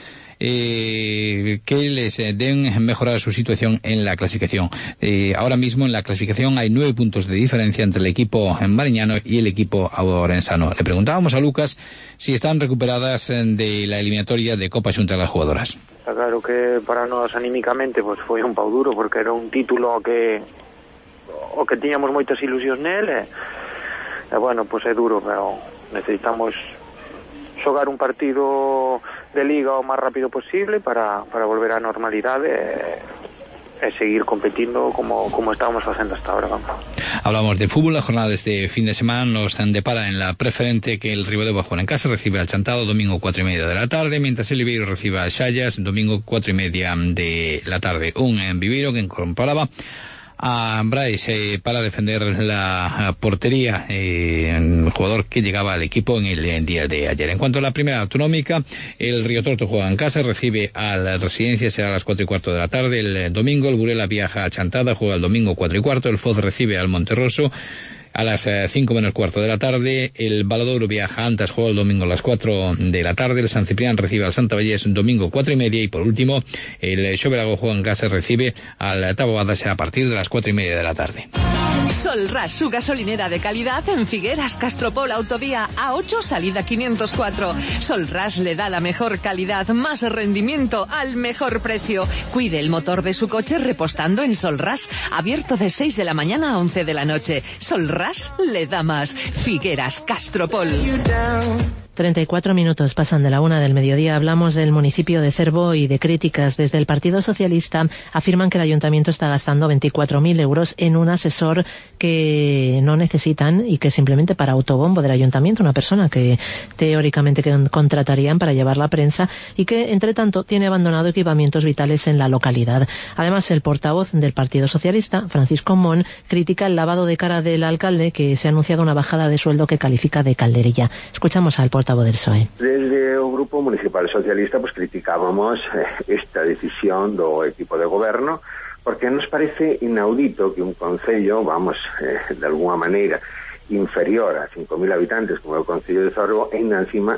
que les den mejorar su situación en la clasificación. Ahora mismo en la clasificación hay 9 puntos de diferencia entre el equipo mariñano y el equipo orensano. Le preguntábamos a Lucas si están recuperadas de la eliminatoria de Copa Xunta las jugadoras. Está claro que para nós anímicamente pues foi un pau duro, porque era un título que tiñamos moitas ilusións nele e bueno, pues é duro, pero necesitamos xogar un partido de liga o máis rápido posible para volver á normalidade e seguir competindo como estábamos facendo hasta ahora. Vamos. Hablamos de fútbol. La jornada de este fin de semana nos depara en la preferente que el Ribadeo va a jugar en casa, recibe al Chantado domingo 4:30 de la tarde, mientras el Viveiro recibe al Xallas domingo 4:30 de la tarde. Un Viveiro que incorporaba a Brais para defender la portería, el jugador que llegaba al equipo en el día de ayer. En cuanto a la primera autonómica, el Río Torto juega en casa, recibe a la Residencia, será a las 4:15 de la tarde el domingo. El Burela viaja a Chantada, juega el domingo 4:15. El Foz recibe al Monterroso a las 5:15 de la tarde. El Valadouro viaja a Antas, juega el domingo a las 4 de la tarde. El San Ciprián recibe al Santa Vallés domingo 4:30. Y por último, el Xoverago juega en casa, recibe al Taboadas a partir de las 4:30 de la tarde. Solras, su gasolinera de calidad en Figueras, Castropol, Autovía A8, salida 504. Solras le da la mejor calidad, más rendimiento al mejor precio. Cuide el motor de su coche repostando en Solras, abierto de 6 de la mañana a 11 de la noche. Solras le da más. Figueras, Castropol. 34 minutos pasan de la 1 del mediodía. Hablamos del municipio de Cervo y de críticas. Desde el Partido Socialista afirman que el ayuntamiento está gastando 24.000 euros en un asesor que no necesitan y que simplemente para autobombo del ayuntamiento, una persona que teóricamente contratarían para llevar la prensa y que, entre tanto, tiene abandonado equipamientos vitales en la localidad. Además, el portavoz del Partido Socialista, Francisco Mon, critica el lavado de cara del alcalde, que se ha anunciado una bajada de sueldo que califica de calderilla. Escuchamos al portavoz del PSOE. Desde o Grupo Municipal Socialista criticábamos esta decisión do equipo de goberno, porque nos parece inaudito que un concello, de alguna maneira inferior a 5.000 habitantes como é o concello de Cervo, ainda encima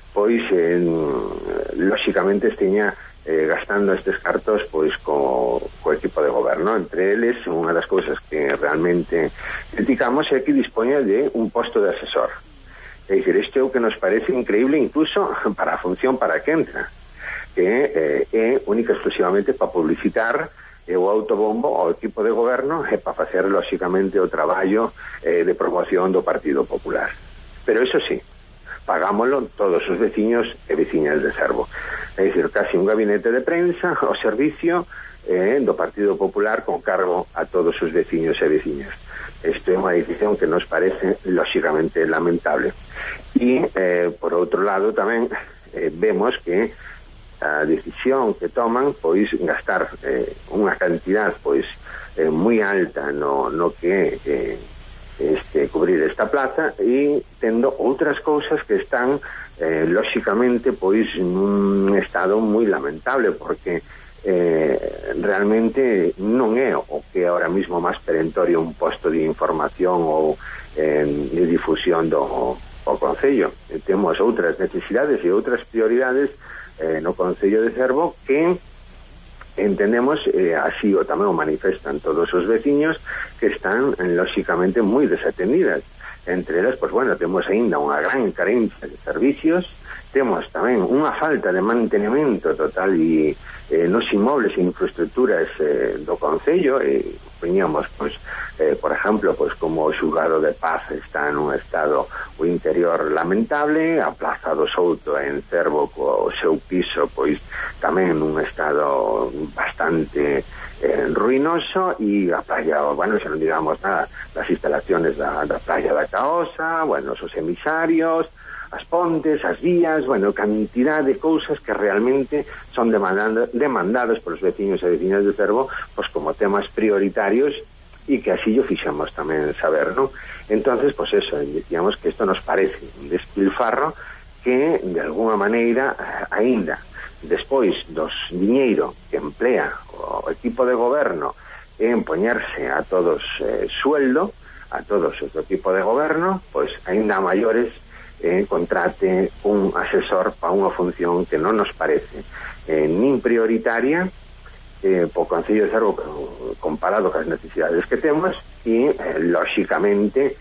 lóxicamente esteña gastando estes cartos co equipo de goberno. Entre eles, unha das cousas que realmente criticamos é que dispoña de un posto de asesor. É dicir, isto é o que nos parece increíble incluso para a función para que entra, que é única exclusivamente para publicitar o autobombo ao equipo de goberno e para facer, lóxicamente, o traballo de promoción do Partido Popular. Pero eso sí, pagámoslo todos os veciños e veciñas de Cervo. É dicir, casi un gabinete de prensa ao servicio do Partido Popular con cargo a todos os veciños e veciñas. Isto é unha decisión que nos parece lóxicamente lamentable. E, por outro lado, tamén vemos que a decisión que toman, gastar unha cantidad moi alta no que cubrir esta plaza e tendo outras cousas que están lóxicamente nun estado moi lamentable, porque realmente non é o que ahora mismo máis perentorio un posto de información ou de difusión do concello. Temos outras necesidades e outras prioridades no concello de Cervo que entendemos, así o tamén o manifestan todos os veciños, que están lóxicamente moi desatendidas. Entre elas, temos aínda unha gran carencia de servicios, temos tamén unha falta de mantenimento total e nos inmobles e infraestructuras do concello. Poñamos, por exemplo, como o xulgado de Paz está nun estado o interior lamentable, a Plaza do Souto en Cervo co seu piso tamén nun estado bastante ruinoso, e a playa, xa non digamos nada das instalaciones da playa da Caosa, os emisarios, as pontes, as vías, cantidad de cousas que realmente son demandadas polos veciños e veciñas de Cervo como temas prioritarios, e que así lo fixamos tamén saber, non? Entonces, eso, decíamos que isto nos parece un despilfarro que, de alguna maneira, aínda despois dos diñeiro que emplea o equipo de goberno en poñerse a todos sueldo, a todos o equipo de goberno, aínda maiores contrate un asesor para unha función que non nos parece nin prioritaria po Concello de Cervo comparado cas necesidades que temos, e lóxicamente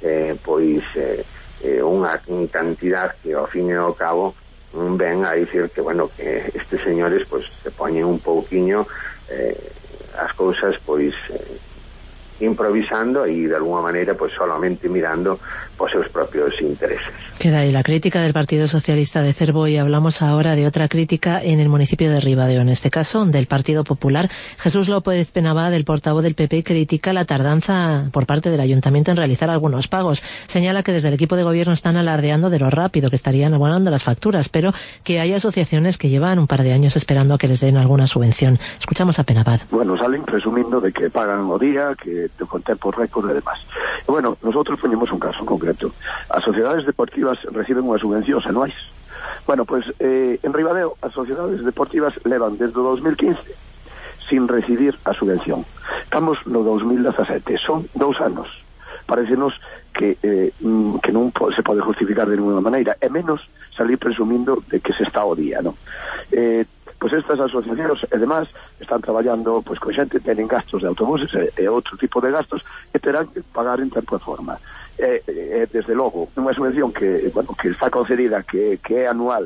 unha cantidad que ao fin e ao cabo ven a dicir que que estes señores se poñen un pouquiño as cousas improvisando e de alguna maneira solamente mirando por seus propios intereses. Queda ahí la crítica del Partido Socialista de Cervo, y hablamos ahora de otra crítica en el municipio de Ribadeo, en este caso del Partido Popular. Jesús López Penabad, el portavoz del PP, critica la tardanza por parte del Ayuntamiento en realizar algunos pagos. Señala que desde el equipo de gobierno están alardeando de lo rápido que estarían abonando las facturas, pero que hay asociaciones que llevan un par de años esperando a que les den alguna subvención. Escuchamos a Penabad. Salen presumiendo de que pagan o día, que con tiempo récord e demás. Nosotros ponemos un caso en concreto. As sociedades deportivas reciben unhas subvencións anuais. En Ribadeo, as sociedades deportivas levan desde o 2015 sin recibir a subvención. Estamos no 2017, son 2 anos. Parecenos que non se pode justificar de ninguna maneira, e menos salir presumindo de que se está ao día, non? Estas asociacións, además, están traballando con xente que tenen gastos de autobuses e outro tipo de gastos que terán que pagar en tempo e forma. Desde logo, unha subvención que está concedida, que é anual,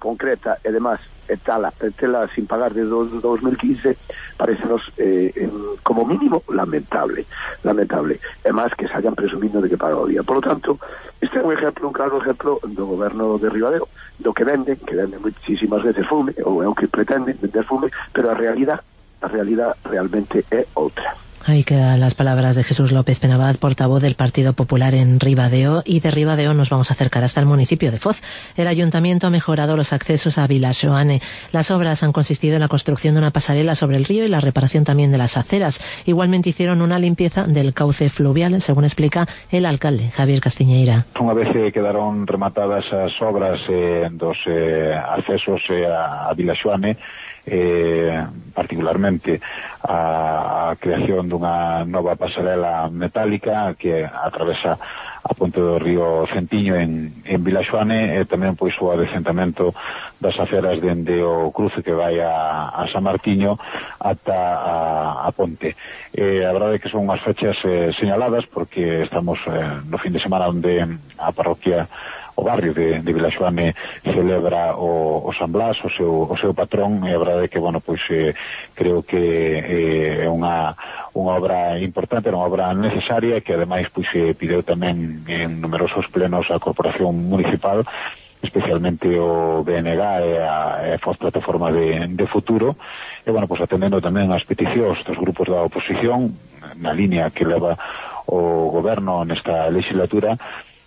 concreta e demás tela sin pagar desde 2015 parecenos como mínimo lamentable e máis que se hayan presumindo de que paga o día. Por lo tanto, este é un claro exemplo do goberno de Ribadeo, do que venden muchísimas veces fume, ou é o que pretenden vender fume, pero a realidad realmente é outra. Ahí quedan las palabras de Jesús López Penabad, portavoz del Partido Popular en Ribadeo, y de Ribadeo nos vamos a acercar hasta el municipio de Foz. El ayuntamiento ha mejorado los accesos a Vilaxoane. Las obras han consistido en la construcción de una pasarela sobre el río y la reparación también de las aceras. Igualmente hicieron una limpieza del cauce fluvial, según explica el alcalde, Javier Castiñeira. Unha vez quedaron rematadas as obras dos accesos a Vilaxoane, particularmente a creación dunha nova pasarela metálica que atravesa a ponte do río Centiño en Vilaxoane, e tamén pois o adecentamento das aceras dende o cruce que vai a San Martiño ata a ponte. A verdade é que son unhas fechas señaladas porque estamos no fin de semana onde a parroquia, o barrio de Vilaxoane celebra o San Blas, o seu patrón, e a verdade é que, creo que é unha obra importante, unha obra necesaria, que ademais pideu tamén en numerosos plenos a Corporación Municipal, especialmente o BNG e a Foz Plataforma de Futuro, e, atendendo tamén as peticións dos grupos da oposición, na línea que leva o goberno nesta legislatura,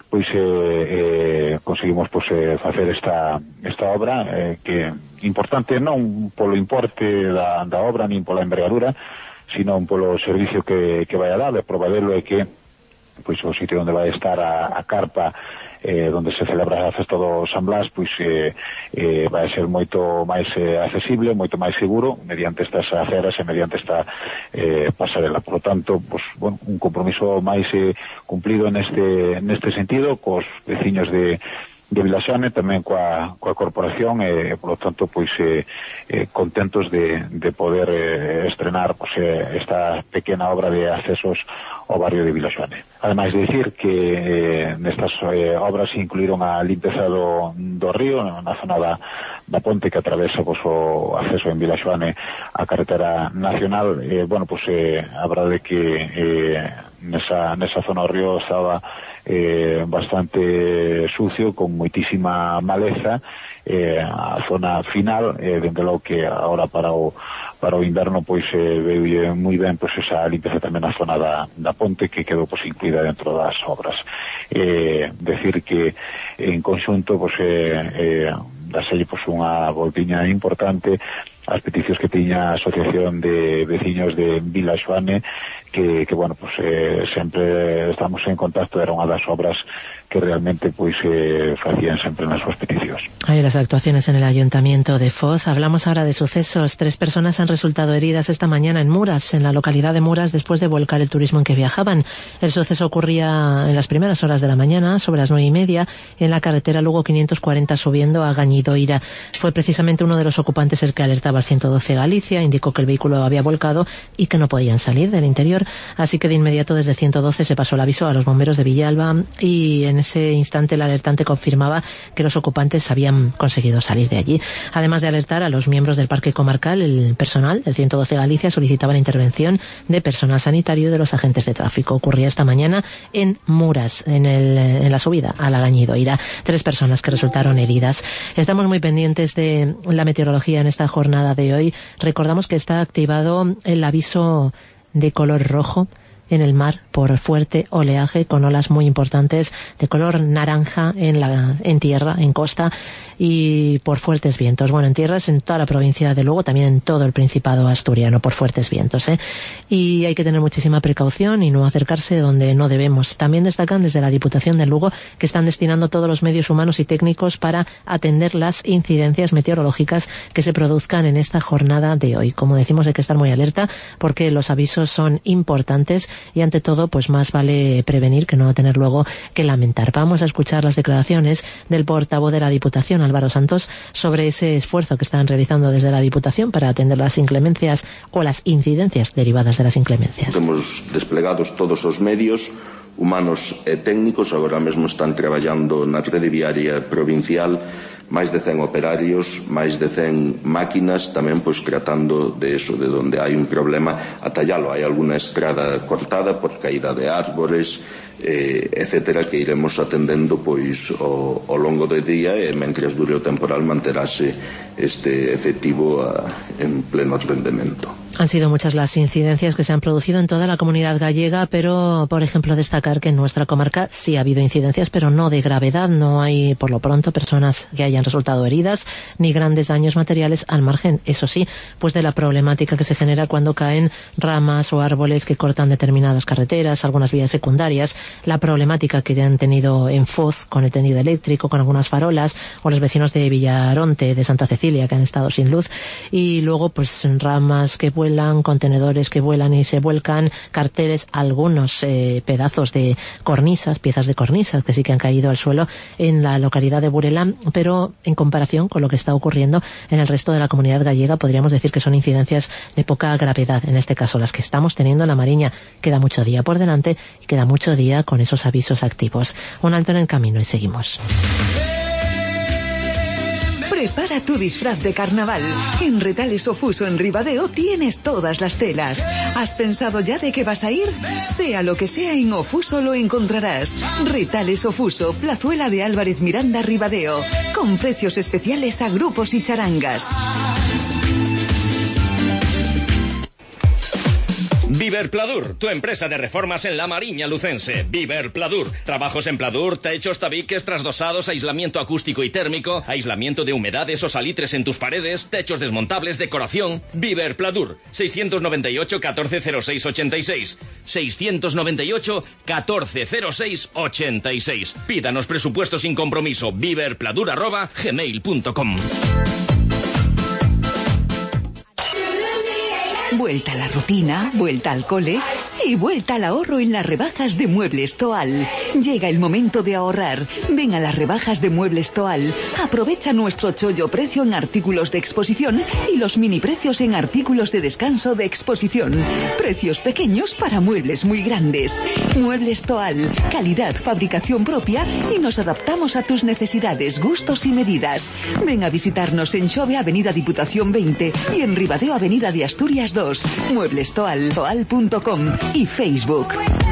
conseguimos facer esta obra que importante non polo importe da obra nin pola envergadura, sino polo servicio que vai a dar. A prova delo é que o sitio onde vai estar a carpa donde se celebra a festa do San Blas vai a ser moito máis accesible, moito máis seguro mediante estas aceras e mediante esta pasarela. Por lo tanto, un compromiso máis cumplido neste sentido cos veciños de Vilaxoane, tamén coa corporación, e por lo tanto contentos de poder estrenar esta pequena obra de accesos ao barrio de Vilaxoane. Ademais de dicir que nestas obras incluíron a limpeza do río na zona da ponte que atravesa o acceso en Vilaxoane á carretera nacional. A verdade é que nesa zona do río estaba bastante sucio, con moitísima maleza. A zona final, dende logo que agora para o inverno veulle moi ben esa limpeza tamén na zona da ponte, que quedou incluída dentro das obras. Decir que en conxunto daselle unha voltiña importante as peticións que tiña a Asociación de Veciños de Vilaxoane, que sempre estamos en contacto, era unha das obras que realmente facían sempre nas súas peticións. Hay las actuaciones en el Ayuntamiento de Foz. Hablamos ahora de sucesos. 3 personas han resultado heridas esta mañana en Muras, en la localidad de Muras, después de volcar el turismo en que viajaban. El suceso ocurría en las primeras horas de la mañana, sobre las 9:30, en la carretera Lugo 540 subiendo a Gañidoira. Fue precisamente uno de los ocupantes el que alertaba al 112 Galicia, indicó que el vehículo había volcado y que no podían salir del interior, así que de inmediato desde 112 se pasó el aviso a los bomberos de Villalba, y en ese instante el alertante confirmaba que los ocupantes habían conseguido salir de allí. Además de alertar a los miembros del Parque Comarcal, el personal del 112 Galicia solicitaba la intervención de personal sanitario y de los agentes de tráfico. Ocurría esta mañana en Muras, en la subida a la Gañidoira. 3 personas que resultaron heridas. Estamos muy pendientes de la meteorología en esta jornada de hoy. Recordamos que está activado el aviso de color rojo en el mar por fuerte oleaje, con olas muy importantes de color naranja en tierra, en costa, y por fuertes vientos. En tierras en toda la provincia de Lugo, también en todo el Principado asturiano, por fuertes vientos, y hay que tener muchísima precaución y no acercarse donde no debemos. También destacan desde la Diputación de Lugo que están destinando todos los medios humanos y técnicos para atender las incidencias meteorológicas que se produzcan en esta jornada de hoy. Como decimos, hay que estar muy alerta porque los avisos son importantes, y ante todo más vale prevenir que no tener luego que lamentar. Vamos a escuchar las declaraciones del portavoz de la Diputación, Álvaro Santos, sobre ese esfuerzo que están realizando desde la Diputación para atender las inclemencias o las incidencias derivadas de las inclemencias. Temos desplegados todos os medios humanos e técnicos, agora mesmo están traballando na rede viaria provincial máis de 100 operarios, máis de 100 máquinas, tamén pois tratando de eso, de donde hai un problema, atallalo. Hai alguna estrada cortada por caída de árbores, etcétera, que iremos atendendo pois ao longo do día, e mentres dure o temporal manterase este efectivo en pleno rendemento. Han sido muchas las incidencias que se han producido en toda la comunidad gallega, pero, por ejemplo, destacar que en nuestra comarca sí ha habido incidencias, pero no de gravedad. No hay, por lo pronto, personas que hayan resultado heridas, ni grandes daños materiales, al margen, eso sí, pues de la problemática que se genera cuando caen ramas o árboles que cortan determinadas carreteras, algunas vías secundarias, la problemática que ya han tenido en Foz con el tendido eléctrico, con algunas farolas, o los vecinos de Villaronte, de Santa Cecilia, que han estado sin luz, y luego, pues, ramas que vuelan, contenedores que vuelan y se vuelcan, carteles, algunos pedazos de cornisas, piezas de cornisas que sí que han caído al suelo en la localidad de Burela, pero en comparación con lo que está ocurriendo en el resto de la comunidad gallega, podríamos decir que son incidencias de poca gravedad, en este caso las que estamos teniendo en La Mariña. Queda mucho día por delante y queda mucho día con esos avisos activos. Un alto en el camino y seguimos. Prepara tu disfraz de carnaval. En Retales Ofuso en Ribadeo tienes todas las telas. ¿Has pensado ya de qué vas a ir? Sea lo que sea, en Ofuso lo encontrarás. Retales Ofuso, Plazuela de Álvarez Miranda, Ribadeo. Con precios especiales a grupos y charangas. Viver Pladur, tu empresa de reformas en La Mariña lucense. Viver Pladur. Trabajos en pladur, techos, tabiques, trasdosados, aislamiento acústico y térmico, aislamiento de humedades o salitres en tus paredes, techos desmontables, decoración. Viver Pladur. 698 1406 86. 698 1406 86. Pídanos presupuesto sin compromiso. viverpladur@gmail.com. Vuelta a la rutina, vuelta al cole y vuelta al ahorro en las rebajas de Muebles Toal. Llega el momento de ahorrar. Ven a las rebajas de Muebles Toal. Aprovecha nuestro chollo precio en artículos de exposición y los mini precios en artículos de descanso de exposición. Precios pequeños para muebles muy grandes. Muebles Toal. Calidad, fabricación propia y nos adaptamos a tus necesidades, gustos y medidas. Ven a visitarnos en Xove, Avenida Diputación 20 y en Ribadeo, Avenida de Asturias 2. Muebles Toal, toal.com y Facebook.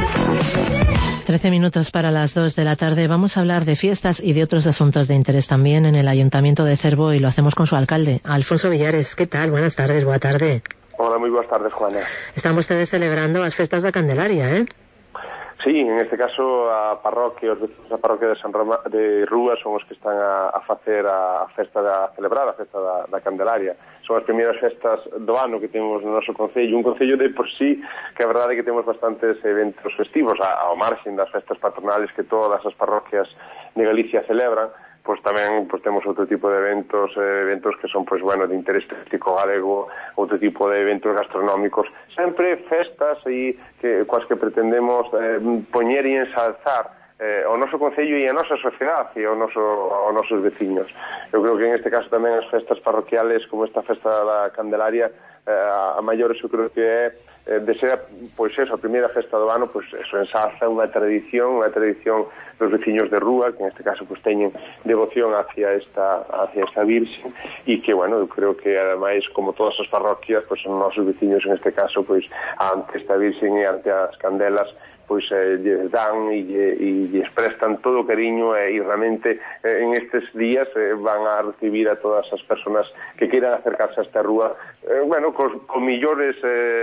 13 minutos para las 2 de la tarde. Vamos a hablar de fiestas y de otros asuntos de interés también en el Ayuntamiento de Cervo, y lo hacemos con su alcalde, Alfonso Villares. ¿Qué tal? Buenas tardes, boa tarde. Hola, moi boas tardes, Juana. Están ustedes celebrando as festas da Candelaria, ¿eh? Sí, en este caso a parroquia, os vecinos da parroquia de San de Rúa son os que están a facer a festa a celebrar a festa da Candelaria. Son as primeiras festas do ano que temos no noso concello, un concello de por sí que a verdade é que temos bastantes eventos festivos ao marxen das festas patronales que todas as parroquias de Galicia celebran. Pois tamén temos outro tipo de eventos que son, pois, bueno, de interés turístico galego, outro tipo de eventos gastronómicos, sempre festas aí coas que pretendemos poñer e ensalzar o noso concello e a nosa sociedade e os nosos veciños. Eu creo que en este caso tamén as festas parroquiales como esta festa da Candelaria a maiores, eu creo que é de ser, pois eso, a primeira festa do ano, pois eso ensalza unha tradición dos veciños de Rúa, que en este caso pois teñen devoción hacia esta Virxen, e que, bueno, eu creo que ademais, como todas as parroquias, pois os nosos veciños en este caso, pois ante esta Virxen e ante as candelas, pois lles dan e lles prestan todo o cariño e realmente en estes días van a recibir a todas as persoas que queiran acercarse a esta rúa con millores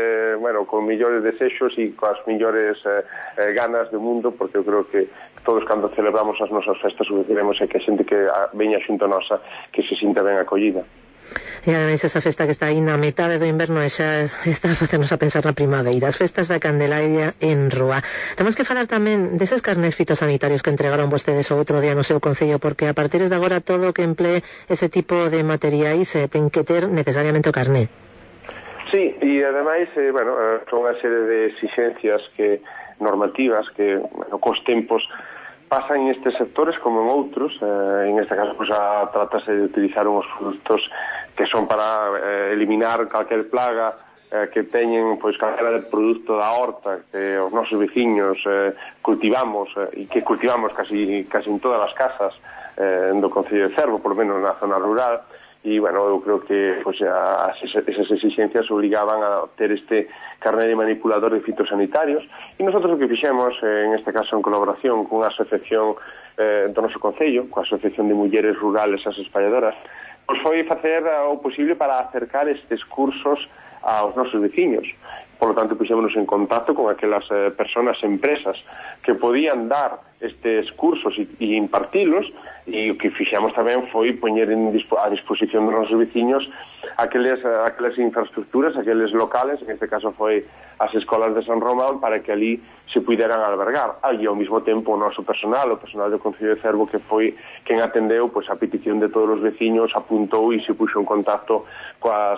desexos e coas millores ganas do mundo, porque eu creo que todos cando celebramos as nosas festas o que queremos é que a xente que veña xunto a nosa que se sinta ben acollida. E ademais esa festa que está aí na metade do inverno xa está a facernos a pensar na primavera, as festas da Candelaria en Rúa. Temos que falar tamén deses carnés fitosanitarios que entregaron vostedes o outro día no seu concello, porque a partir de agora todo o que emplee ese tipo de materiais ten que ter necesariamente o carné. Sí, e ademais, son unha serie de exigencias normativas que, cos tempos pasan en estes sectores como en outros. En este caso, pues, trátase de utilizar uns produtos que son para eliminar calquer plaga que teñen, pois, calquera del produto da horta que os nosos veciños cultivamos e que cultivamos casi en todas as casas do Concello de Cervo, por lo menos na zona rural, e, bueno, eu creo que pues, esas exigencias obligaban a ter este carné de manipulador de fitosanitarios, e nosotros o que fixemos, en este caso en colaboración con unha asociación do noso Concello, coa Asociación de Mulleres Rurales as Espalladoras, pois foi facer o posible para acercar estes cursos aos nosos veciños. Por lo tanto, puxémonos en contacto con aquelas personas, empresas, que podían dar estes cursos e impartilos, e o que fixemos tamén foi poñer a disposición dos nosos veciños aqueles infraestructuras, aqueles locales, en este caso foi as escolas de San Román, para que ali se puderan albergar. E ao mesmo tempo o noso personal, o personal do Concello de Cervo, que foi quen atendeu pois, a petición de todos os veciños, apuntou e se puxo en contacto coas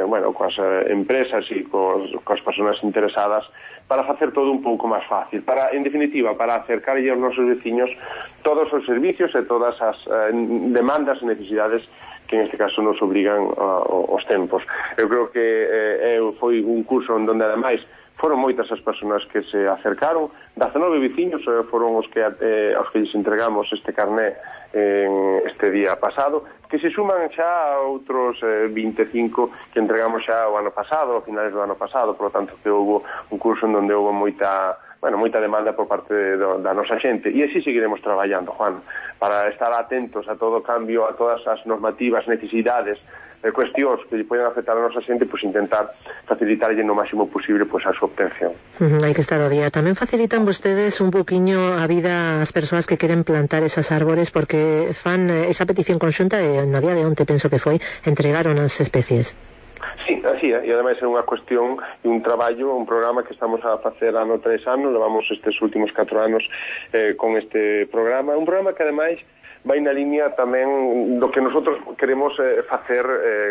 empresas e coas personas interesadas para facer todo un pouco máis fácil, en definitiva, para acercarlle aos nosos veciños todos os servicios e todas as demandas e necesidades que en este caso nos obrigan os tempos. Eu creo que foi un curso onde ademais foron moitas as persoas que se acercaron, 19 veciños foron os que lles entregamos este carné este día pasado, que se suman xa a outros 25 que entregamos xa o ano pasado, a finales do ano pasado, por lo tanto que houve un curso onde houve moita demanda por parte da nosa xente, e así seguiremos traballando, Juan, para estar atentos a todo cambio, a todas as normativas, necesidades, cuestións que lle poden afectar a nosa xente, pois intentar facilitarlle no máximo posible pois a súa obtención. Hai que estar ao día. Tamén facilitan vostedes un poquinho a vida ás persoas que queren plantar esas árbores, porque fan esa petición conxunta e na día de onte, penso que foi, entregaron as especies. Sí, así é, e ademais é unha cuestión e un traballo, un programa que estamos a facer ano 3 anos, levamos estes últimos 4 anos con este programa, un programa que ademais vai na línea tamén do que nosotros queremos facer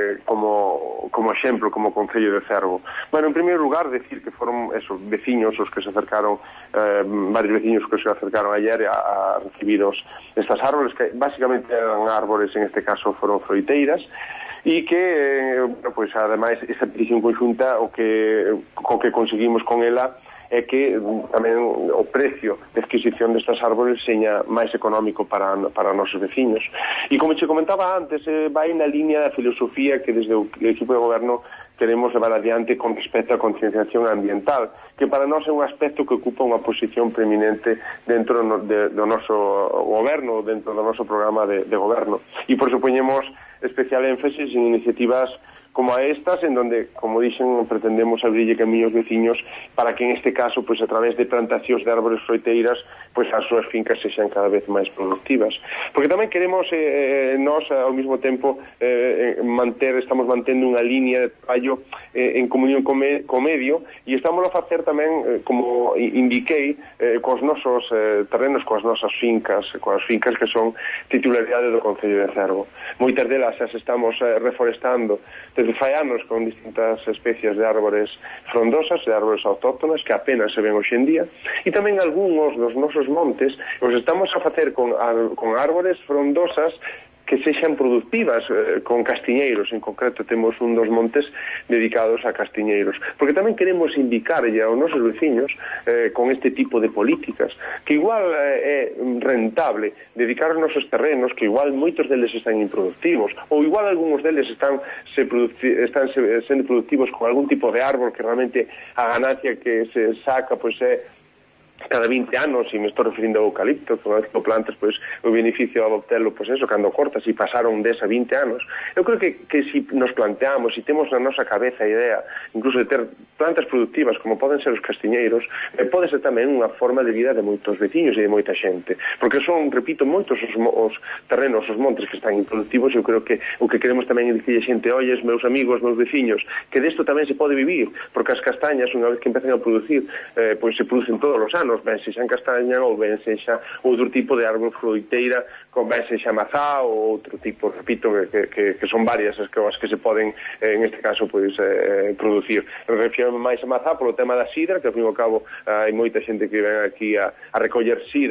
como exemplo, como Concello de Cervo. Bueno, en primeiro lugar, decir que foron esos veciños os que se acercaron, varios veciños que se acercaron ayer a recibir estas árbores, que basicamente eran árbores, en este caso foron froiteiras, e que, pues, ademais, esa petición conxunta o que conseguimos con ela é que tamén o precio de adquisición destas árbores seña máis económico para nosos veciños. E como che comentaba antes, vai na línea da filosofía que desde o equipo de goberno queremos levar adiante con respecto á concienciación ambiental, que para nós é un aspecto que ocupa unha posición preeminente dentro do noso goberno, dentro do noso programa de goberno. E por iso poñemos especial énfasis en iniciativas como a estas, en donde, como dixen, pretendemos abrirlle camiños veciños para que, en este caso, pues, a través de plantacións de árbores froiteiras, pues, as súas fincas sexan cada vez máis productivas. Porque tamén queremos, nós, ao mesmo tempo, estamos mantendo unha línea de traballo en comunión co medio, e estamos a facer tamén, como indiquei, cos nosos terrenos, coas nosas fincas que son titularidade do Concello de Cervo. Moitas delas as estamos reforestando desde fai anos con distintas especies de árbores frondosas, de árbores autóctonas, que apenas se ven hoxe en día, e tamén algúns dos nosos montes os estamos a facer con árbores frondosas que sexan productivas, con castiñeiros. En concreto temos un dos montes dedicados a castiñeiros, porque tamén queremos indicarlle aos nosos veciños con este tipo de políticas que igual é rentable dedicar os nosos terrenos, que igual moitos deles están improductivos, ou igual algúns deles están sendo productivos con algún tipo de árbol que realmente a ganancia que se saca pois é cada 20 anos, e me estou referindo ao eucalipto, que unha vez que plantas, pois, o beneficio ao obtelo, pois eso, cando cortas, e pasaron 10 a 20 anos. Eu creo que se nos planteamos, e temos na nosa cabeza a idea, incluso de ter plantas productivas, como poden ser os castiñeiros, pode ser tamén unha forma de vida de moitos veciños e de moita xente, porque son, repito, moitos os terrenos, os montes que están improductivos, e eu creo que o que queremos tamén é dicirle xente, olles, meus amigos, meus veciños, que desto tamén se pode vivir, porque as castañas, unha vez que empezan a producir, pois se producen todos os anos, ben sexa en castaña ou ben sexa outro tipo de árbol froiteira, con ben sexa mazá ou outro tipo, repito, que son varias as que se poden, en este caso, pois, producir. Refiro máis a mazá polo tema da sidra, que ao fin e ao cabo hai moita xente que ven aquí a recoller sidra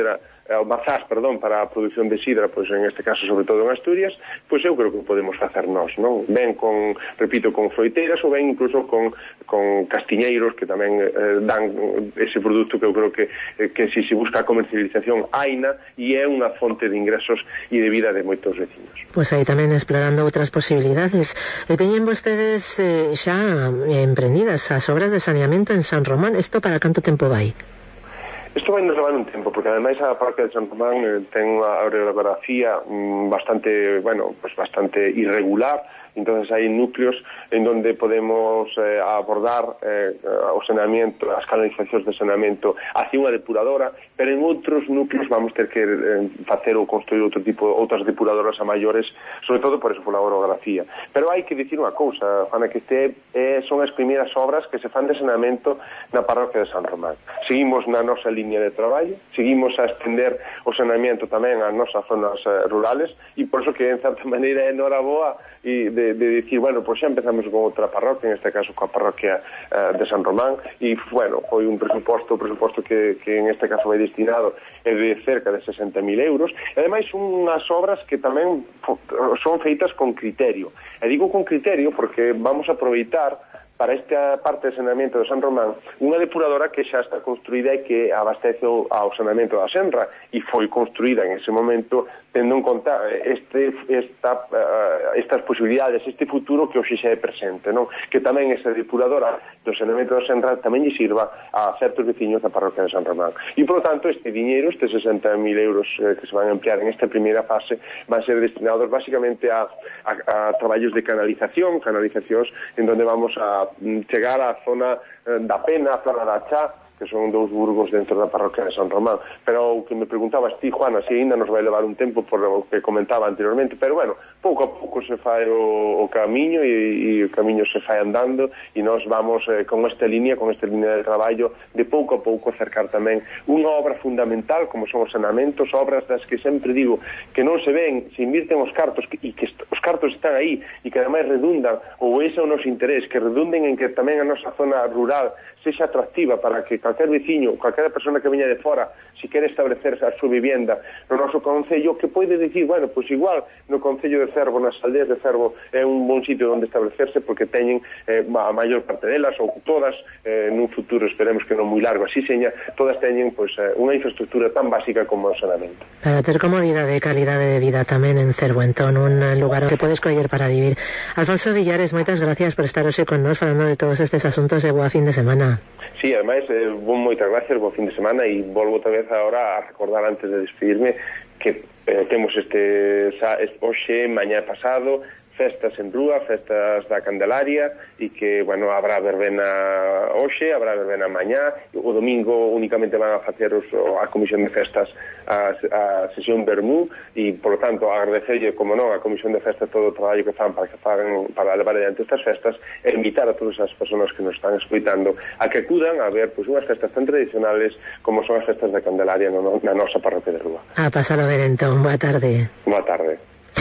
para a produción de sidra, pois en este caso sobre todo en Asturias, pois eu creo que podemos facer nós, non? Ben con, repito, con froiteiras ou ben incluso con castiñeiros que tamén dan ese produto que eu creo que si se busca a comercialización haina e é unha fonte de ingresos e de vida de moitos vecinos. Pois aí tamén explorando outras posibilidades. Teñen vostedes xa emprendidas as obras de saneamento en San Román. Isto para canto tempo vai? Isto vai nos levar un tempo, porque ademais a parroquia de San Román ten unha orografía bastante irregular. Entonces hai núcleos en donde podemos abordar o saneamento, as canalizacións de saneamento hacia unha depuradora, pero en outros núcleos vamos ter que facer ou construir outras depuradoras a maiores, sobre todo por eso, pola orografía. Pero hai que dicir unha cousa, Juana, que son as primeiras obras que se fan de saneamento na parroquia de San Román. Seguimos na nosa liña de traballo, seguimos a estender o saneamento tamén ás nosas zonas rurales, e por eso que en certa maneira é noraboa e de dicir, bueno, pois xa empezamos con outra parroquia, en este caso coa parroquia de San Román, e, bueno, foi un presuposto que en este caso vai destinado de cerca de 60.000 euros, e ademais son unhas obras que tamén son feitas con criterio, e digo con criterio porque vamos a aproveitar para esta parte de saneamento de San Román unha depuradora que xa está construída e que abastece ao saneamento da Senra, e foi construída en ese momento tendo en conta estas posibilidades, este futuro que hoxe xa é presente, non? Que tamén esa depuradora do saneamento da Senra tamén lle sirva a certos veciños da parroquia de San Román. E, por lo tanto, este diñeiro, estes 60.000 euros que se van a emplear en esta primeira fase, van a ser destinados basicamente a traballos de canalizacións en donde vamos a chegar á zona da Pena, a zona da Chá, que son 2 burgos dentro da parroquia de San Román. Pero o que me preguntabas ti, Juana, si ainda nos vai levar un tempo por o que comentaba anteriormente, pero bueno, pouco a pouco se fai o camiño e o camiño se fai andando, e nós vamos con esta línea de traballo de pouco a pouco acercar tamén unha obra fundamental como son os saneamentos, obras das que sempre digo que non se ven, se invirten os cartos e que os cartos están aí e que ademais redundan, ou ese é o noso interés, que redunden en que tamén a nosa zona rural sexa atractiva para que calquer veciño, calquera persona que veña de fora, se quere establecerse a súa vivienda no noso concello, que pode dicir, bueno, pois igual no concello de Cervo, nas aldeas de Cervo, é un bon sitio onde establecerse porque teñen a maior parte delas, ou todas, nun futuro esperemos que non moi largo, así seña, todas teñen pois unha infraestructura tan básica como o saneamento. Para ter comodidade e calidade de vida tamén en Cervuentón, un lugar que podes coller para vivir. Alfonso Villares, moitas gracias por estar hoxe con nós falando de todos estes asuntos e boa fin de semana. Sí, ademais, moitas gracias, bo fin de semana, e volvo outra vez agora a recordar antes de despedirme que temos hoxe, mañá pasado, festas en Rúa, festas da Candelaria, e que, bueno, habrá verbena hoxe, habrá verbena mañá, o domingo únicamente van a facer a Comisión de Festas a sesión Bermú, e, por lo tanto, agradecerlle, como non, a Comisión de Festas todo o traballo que fan para levar adiante estas festas, e invitar a todas as persoas que nos están escoitando a que acudan a ver unhas festas tan tradicionales como son as festas da Candelaria na nosa parroquia de Rúa. A pasalo ver entón, boa tarde. Boa tarde.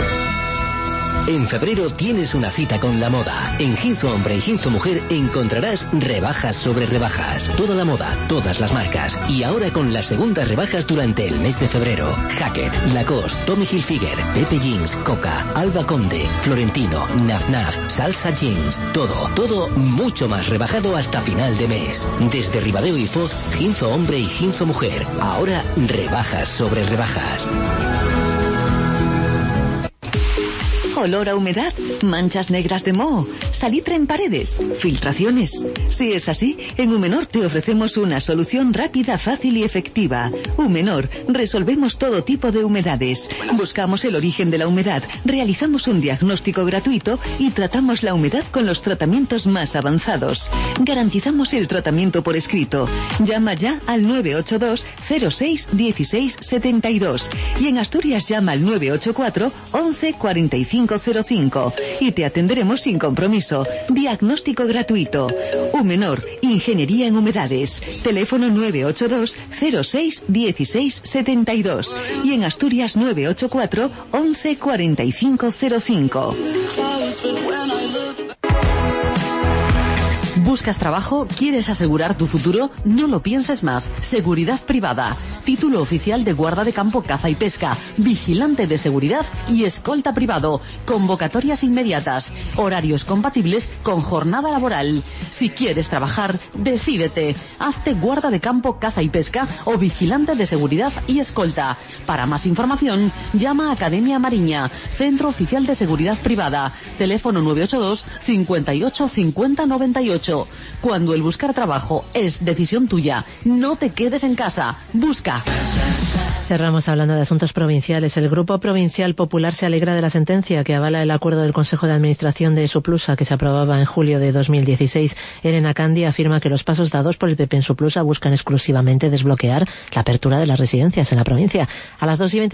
En febrero tienes una cita con la moda. En Ginzo Hombre y Ginzo Mujer encontrarás rebajas sobre rebajas. Toda la moda, todas las marcas. Y ahora con las segundas rebajas durante el mes de febrero. Hackett, Lacoste, Tommy Hilfiger, Pepe Jeans, Coca, Alba Conde, Florentino, Naf Naf, Salsa Jeans. Todo mucho más rebajado hasta final de mes. Desde Ribadeo y Foz, Ginzo Hombre y Ginzo Mujer. Ahora rebajas sobre rebajas. Olor a humedad, manchas negras de moho, salitre en paredes, filtraciones. Si es así, en Humenor te ofrecemos una solución rápida, fácil y efectiva. Humenor, resolvemos todo tipo de humedades. Buscamos el origen de la humedad, realizamos un diagnóstico gratuito y tratamos la humedad con los tratamientos más avanzados. Garantizamos el tratamiento por escrito. Llama ya al 982 06 16 72 y en Asturias llama al 984 11 45 05 y te atenderemos sin compromiso. Diagnóstico gratuito. Humenor, Ingeniería en Humedades. Teléfono 982 06 16 72 y en Asturias 984 11 45 05. ¿Buscas trabajo? ¿Quieres asegurar tu futuro? No lo pienses más. Seguridad privada. Título oficial de guarda de campo, caza y pesca. Vigilante de seguridad y escolta privado. Convocatorias inmediatas. Horarios compatibles con jornada laboral. Si quieres trabajar, decídete. Hazte guarda de campo, caza y pesca o vigilante de seguridad y escolta. Para más información, llama a Academia Mariña, Centro Oficial de Seguridad Privada. Teléfono 982 58 50 98. Cuando el buscar trabajo es decisión tuya, no te quedes en casa. Busca. Cerramos hablando de asuntos provinciales. El Grupo Provincial Popular se alegra de la sentencia que avala el acuerdo del Consejo de Administración de Suplusa que se aprobaba en julio de 2016. Elena Candi afirma que los pasos dados por el PP en Suplusa buscan exclusivamente desbloquear la apertura de las residencias en la provincia. A las 2:20